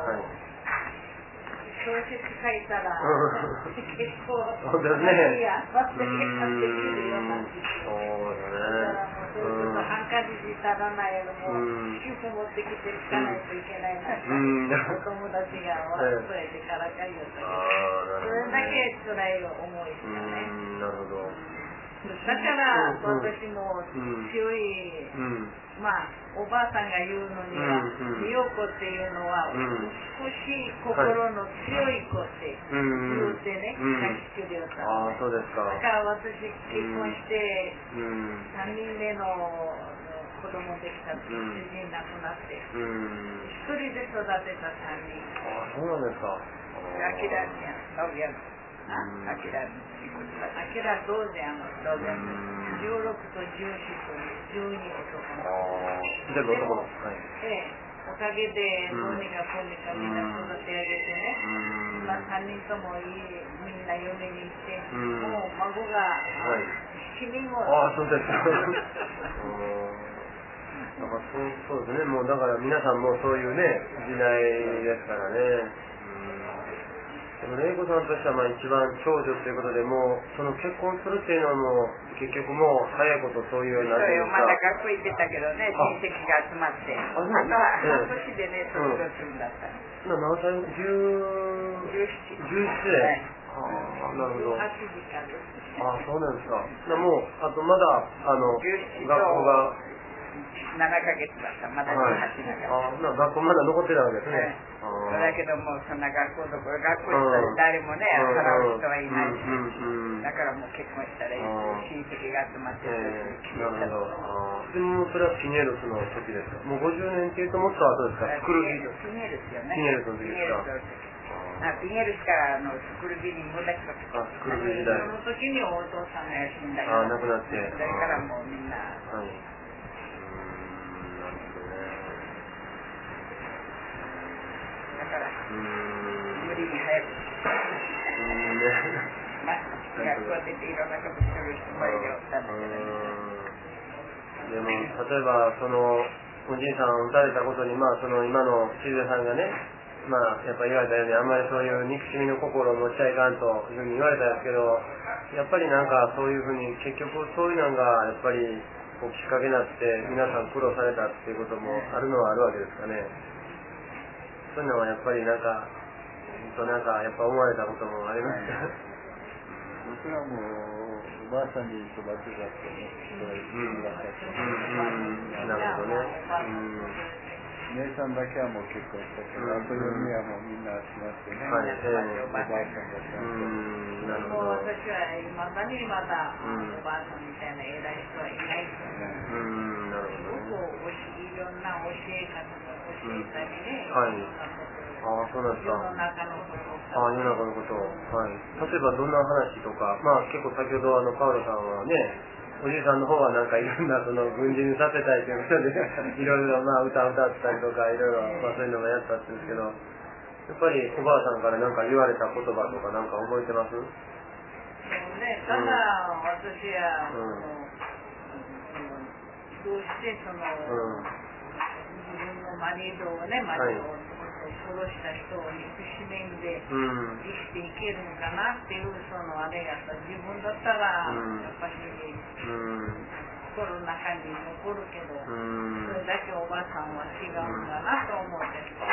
Speaker 2: 小説書いたら、結構、
Speaker 1: そうですね。
Speaker 2: いや、忘れができるような。
Speaker 1: そうだね。
Speaker 2: そうすると、ハンカチに足らないのも、皮膚持ってきて書かないといけないな。お友達が忘れてからかいよったけど、それだけ辛い思いしたね。
Speaker 1: なるほど。
Speaker 2: だから私も強い、おばあさんが言うのには、美代子っていうのは少し心の強い子って言うてね、書きくりよった。
Speaker 1: そうですか。
Speaker 2: だから私結婚して3人目の子供できた時、主人亡くなって、一人で育てた3人。
Speaker 1: そうなんですか。
Speaker 2: アキラにアキラ同然16と14と12男の子。でもおかげでどうにかこうにかみんな育て上げてね、今3人ともみんな嫁に行って、もう孫が7人も。
Speaker 1: そうですか。そうですね、もうだから皆さんもそういうね時代ですからね。 玲子さんとしてはまあ一番長女ということで、もうその結婚するっていうのはもう結局もう早いことそういうようになってるんですか。
Speaker 2: まだ学校行ってたけどね、親戚が集まって、あとは半年でね、卒業するんだった。
Speaker 1: 何歳？17で。なるほど。
Speaker 2: 18時間です。
Speaker 1: そうなんですか。もうあとまだ
Speaker 2: 学校
Speaker 1: が
Speaker 2: 7ヶ月だった。まだ18だから。
Speaker 1: 学校まだ残ってたわけですね。
Speaker 2: だけどもそんな学校どころ学校行ったら誰もね払う人はいないし、だからもう結婚したら親戚が集まって
Speaker 1: なるほど。でもそれはピネルスの時ですか。もう50年っていうともっと後ですか。スクルビ
Speaker 2: ピネルスよね。
Speaker 1: ピネルスの時ですか。
Speaker 2: ピネルスからスクルビに戻った時。
Speaker 1: スクルビ時代。
Speaker 2: その時にお父さんが死んだ
Speaker 1: 亡くなって。
Speaker 2: それからもうみんな。だから無理に早く学校出ていろんなことする人もいるったんだけど
Speaker 1: でも例えばそのおじいさんを撃たれたことにその今の千鶴さんがねやっぱり言われたようにあんまりそういう憎しみの心を持っちゃいかんというふうに言われたんですけど、やっぱりなんかそういうふうに結局そういうのがやっぱりこうきっかけになって皆さん苦労されたっていうこともあるのはあるわけですかね。そういうのはやっぱりなんかやっぱ思われたこともありますか。
Speaker 3: 僕らもおばあさんに育てたってね、それだったと
Speaker 1: なるほどね。
Speaker 3: 姉さんだけはもう結婚したけど、あと4人はもうみんな集まってね、おばあさんだけ
Speaker 2: なるほど。私はいまだにまだおばあさんみたいな偉い人はいないと思う。
Speaker 1: なるほど。
Speaker 2: いろんな教え方を教えたりね。
Speaker 1: そうなんですか。
Speaker 2: 世の中のこと。
Speaker 1: 世の中のこと。例えばどんな話とか、結構先ほどパウロさんはね。おじいさんの方はなんかいろんなその軍人にさせたいということでいろいろ歌ったりとかいろいろそういうのもやったんですけど、やっぱりおばあさんから何か言われた言葉とかなんか覚えてます？
Speaker 2: そうね、ただ私はどうしてその自分のマリードをね殺した人を憎しめんで生きていけるのかなっていうそのあれがさ、自分だったらやっぱり心の中に残るけど、それだけおばあさんは違うんだなと思って、お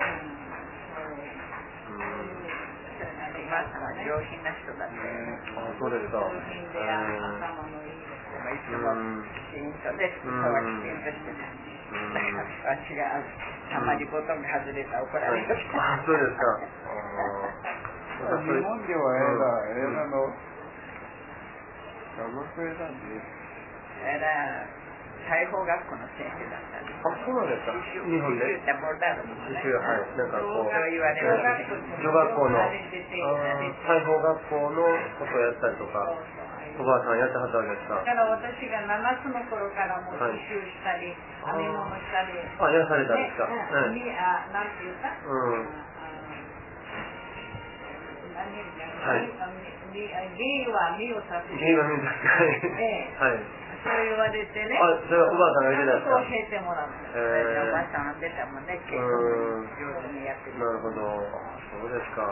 Speaker 2: ばあさんは上品な人だったよね。
Speaker 1: そうですか。
Speaker 2: 上品で頭のいい人がいつもきちんとね、人はきちんとしてた。私がたまにボトンが外れたら怒られる。
Speaker 1: そうですか。
Speaker 3: 日本では映画の学生なんで
Speaker 2: 裁縫学校の先生だったんです。
Speaker 1: そうなんですか。日本で。
Speaker 2: ボルダードのね。
Speaker 1: なんかこう
Speaker 2: そう言われる。
Speaker 1: 女学校の裁縫学校のことをやったりとか。おばあさんやってはったわけですか。
Speaker 2: だから私が7つの頃からもう刺繍したり、編み物したり。
Speaker 1: やらされたんですか。
Speaker 2: なんて言った？芸は身をさせる。
Speaker 1: 芸は身をさせる。はい。
Speaker 2: そう言われてね。
Speaker 1: それはおばあさんが言ってたんですか。
Speaker 2: そう教えてもらった。おばあさん出たもんね、結構上手にやってる。
Speaker 1: なるほど。そうですか。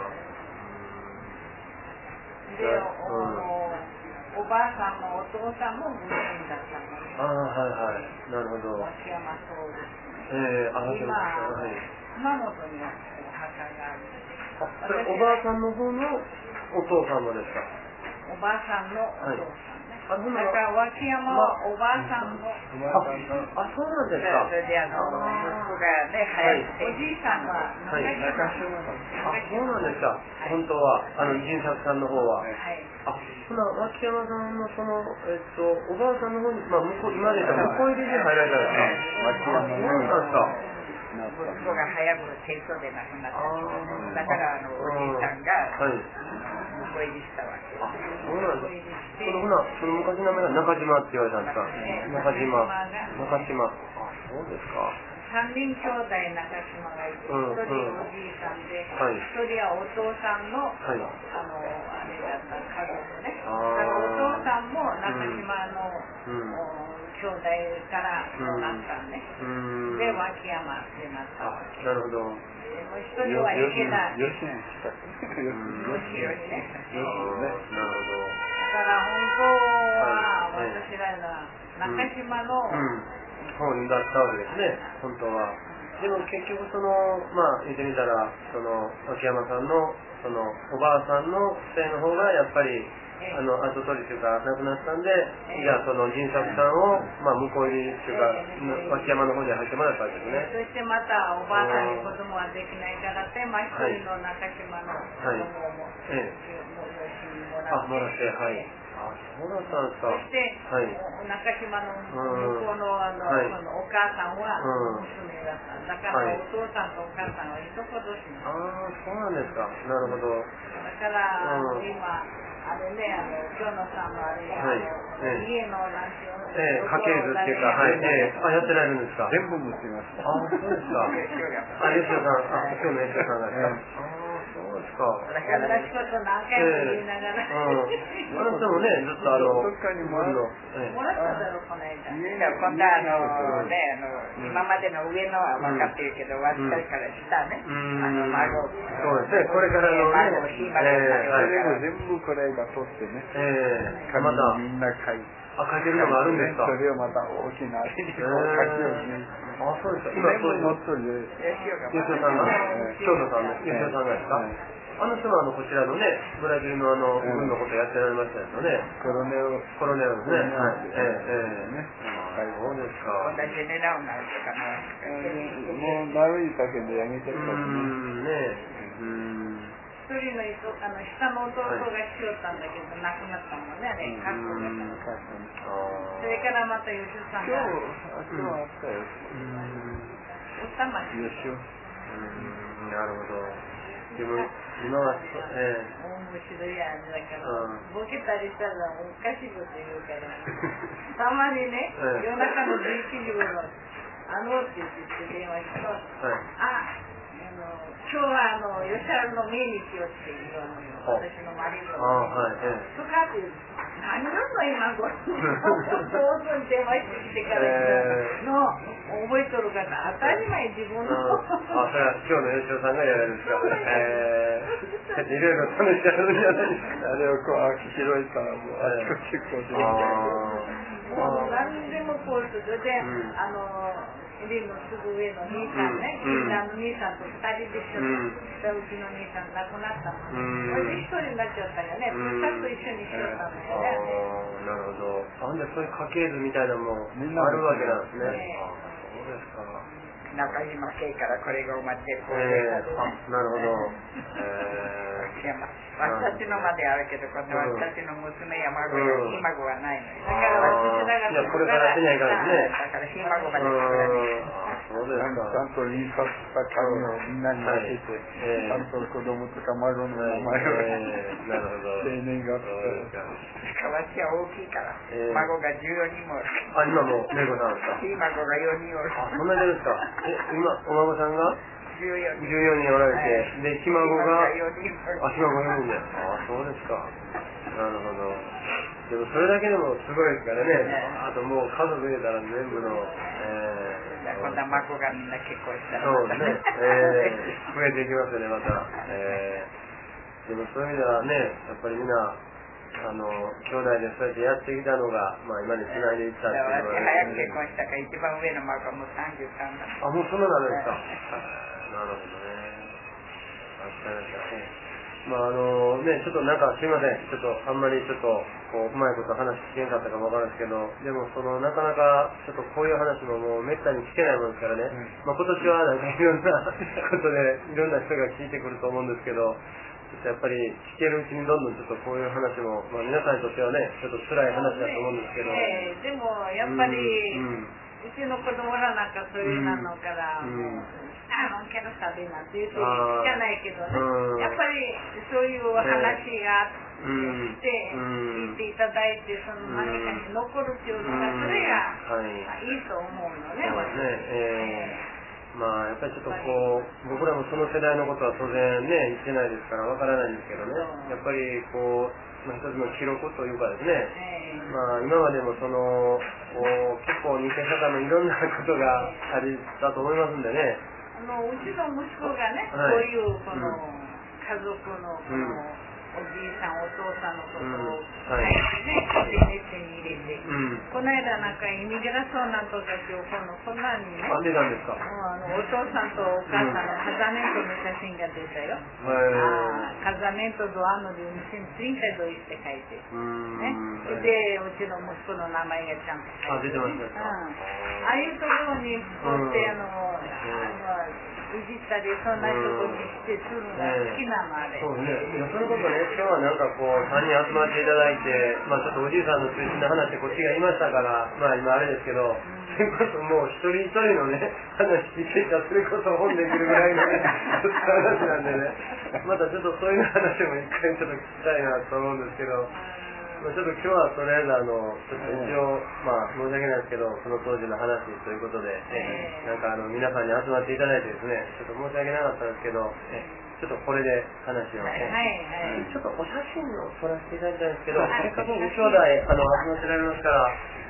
Speaker 2: で、おばあさんのお父さんも軍人だったのね。
Speaker 1: なるほど。
Speaker 2: 脇山そうです
Speaker 1: ね。
Speaker 2: 熊本にお墓がある。
Speaker 1: それおばあさんの方のお父さんもですか。
Speaker 2: おばあさんのお父さんね。だから脇山はおばあさんの。
Speaker 1: そうなんですか。
Speaker 2: それで息子がね、おじいさんは
Speaker 1: そうなんですか。本当は仁作さんの方は。脇山さんのそのおばあさんの方に今で言ったら向こう入りで入られたんですか。そうなんですか。
Speaker 2: 息子が早く戦争で亡くなった。だからおじいさんが向こう入りしたわけ。
Speaker 1: そうなんです。その昔の名前が中島って言われたんですか。中島。そうですか。
Speaker 2: 3人兄弟中島がいて、1人おじいさんで、1人はお父さんのあれだった家族ね。だからお父さんも中島の兄弟からそうなったんね。で、脇山ってなったわけ。
Speaker 1: なるほど。
Speaker 2: でも一人は池田。
Speaker 3: よしね。
Speaker 2: なるほど。
Speaker 1: だ
Speaker 2: から本当は私らの中島の
Speaker 1: 本だったわけですね、本当は。でも結局言ってみたら脇山さんのおばあさんの姓の方がやっぱり後取りというか亡くなったんで、じゃあ仁作さんを向こう入りというか脇山の方に入ってもらったわけですね。
Speaker 2: そしてまたおばあさんに子供はできないからって一人の中島の子供を
Speaker 1: もらって、はい。そうだったんですか。
Speaker 2: そして、中島の向こうのお母さんは娘だった。だからお父さんとお母さんはいとこ同士に。
Speaker 1: そうなんですか。なるほど。
Speaker 2: だから今あれね、今日のさんのあれ、家のなんていうの、
Speaker 1: 家系図っていうか、やってられるんですか。
Speaker 3: 全部持ってます。
Speaker 1: そうですか。吉野さん、今日の吉野さんがですか。そうですか。
Speaker 2: 同じこと何回も言いながら。
Speaker 1: あなたもね、ずっと
Speaker 3: どっかにもら
Speaker 2: っただろ、この間。
Speaker 4: 今度今までの上のは分かってるけど、私から下ね、孫。
Speaker 1: そうですね、これからのね、
Speaker 3: それも全部これが取ってね、紙にみんな書いて。
Speaker 1: 書いてるのがあるんですか。
Speaker 3: それをまた大きなあれに書きをね。
Speaker 1: そうですか。
Speaker 3: 今そう乗っとる
Speaker 1: 吉野さんが、吉野さんですか。あの人はこちらのね、ブラジルの軍のことやってられましたよね。
Speaker 3: コロネル
Speaker 1: ですね。そうですか。
Speaker 4: 今度はジェネラルになるとかな。
Speaker 3: もう丸い叫んでやめてるからね。
Speaker 2: 一人の下の弟がしよったんだけど、亡くなったもんね、覚悟が。それからまた吉尾さんが。
Speaker 3: 今日あったよ。
Speaker 2: おったまし。
Speaker 1: なるほど。今は
Speaker 2: 面白いやつだから、ボケたりしたらおかしいこと言うから、たまにね、夜中の11時頃、って言って電話したら、今日は吉原の命日よっていう私のマリーのとかって言う何なの今ごろ上手に電話してきてから覚えとるから当たり前自分の
Speaker 1: それは今日の吉尾さんがやられるんですか。いろいろ試してあるんじゃないですか。
Speaker 3: あれをこう広いからもうあちこちこうで
Speaker 2: 何でもこうするでリンのすぐ上の兄さんね、金蘭の兄さんと2人で一緒にしたうちの兄さん亡くなったのね。それで一人になっちゃったよね。2人と一緒にしよったのよね。
Speaker 1: なるほど。じゃあそういう家系図みたいなのもあるわけなんですね。そうですか。
Speaker 4: 中島家からこれが生まれてこれ
Speaker 1: なるほど。
Speaker 4: 私のまであるけど、この私の娘や孫やひ孫はないのよ。
Speaker 2: だから私らが
Speaker 1: これからせないからね。
Speaker 4: だからひ孫まで作らない。
Speaker 1: そうですか。
Speaker 3: ちゃんと印刷した紙をみんなに分けて、ちゃんと子供とか孫の名前を
Speaker 1: なるほど。
Speaker 3: 生年月日。
Speaker 4: わしは大きいから、孫が14人もおる。
Speaker 1: 今も玲子さんですか。
Speaker 4: ひ孫が4人おる。
Speaker 1: そんなにですか。今お孫さんが14人おられて、でひ孫が
Speaker 4: 4人
Speaker 1: ひ孫4人で。そうですか。なるほど。でもそれだけでもすごいですからね。あともう家族入れたら全部の
Speaker 4: こんな孫がみんな結婚したら
Speaker 1: そうですね。増えていきますよねまた。でもそういう意味ではね、やっぱりみんな兄弟でそうやってやってきたのが、今につないでいったっていうのは、
Speaker 4: 早く結婚したから一番上の孫はもう33だ。
Speaker 1: もうそんななんですか。なるほどね。ちょっとなんかすいません、ちょっとあんまりちょっとこううまいこと話聞けなかったかもわからないですけど、でもなかなかちょっとこういう話ももうめったに聞けないもんですからね、今年はなんかいろんなことでいろんな人が聞いてくると思うんですけど、ちょっとやっぱり聞けるうちにどんどんちょっとこういう話も、皆さんにとってはねちょっと辛い話だと思うんですけど、
Speaker 2: でもやっぱり、うちの子供らなんかそういうのから、キャラ食べなんて言うと聞かないけどね、やっぱりそういう話があって、聞いていただいて、その何かに残るっていうのが、それがいいと思うのね、私。
Speaker 1: まあやっぱりちょっとこう僕らもその世代のことは当然ね言ってないですからわからないんですけどね、やっぱりこう、一つの記録というかですね、まあ今までもそのこう結構日系社会のいろんなことがありだと思いますんでね。
Speaker 2: うちの息子がね、こういうこの家族のこのおじいさんお父さんのことを書いてね、SNSに入れて、この間なんかイミグラションなんとか今日こんなにね、
Speaker 1: 出たんですか。
Speaker 2: お父さんとお母さんのカザメントの写真が出たよ。カザメントドアので2032って書いて、ね、でうちの息子の名前がちゃんと書いて、
Speaker 1: 出てました。
Speaker 2: ああいうところにこうっていじったりそんなところに来てするのが好きなのあれ。
Speaker 1: そうね。それこそね、今日はなんかこう3人集まっていただいて、ちょっとおじいさんの中心の話こっちが言いましたから、今あれですけど、それこそもう一人一人のね話聞いていたらそれこそ本できるぐらいのねちょっと話なんでね、またちょっとそういう話も一回ちょっと聞きたいなと思うんですけど。ちょっと今日はとりあえずちょっと一応申し訳ないですけどその当時の話ということで、なんか皆さんに集まっていただいてですね、ちょっと申し訳なかったんですけど、ちょっとこれで話を、ちょっとお写真を撮らせていただきたいんですけど、せっかくご兄弟集まってられますから、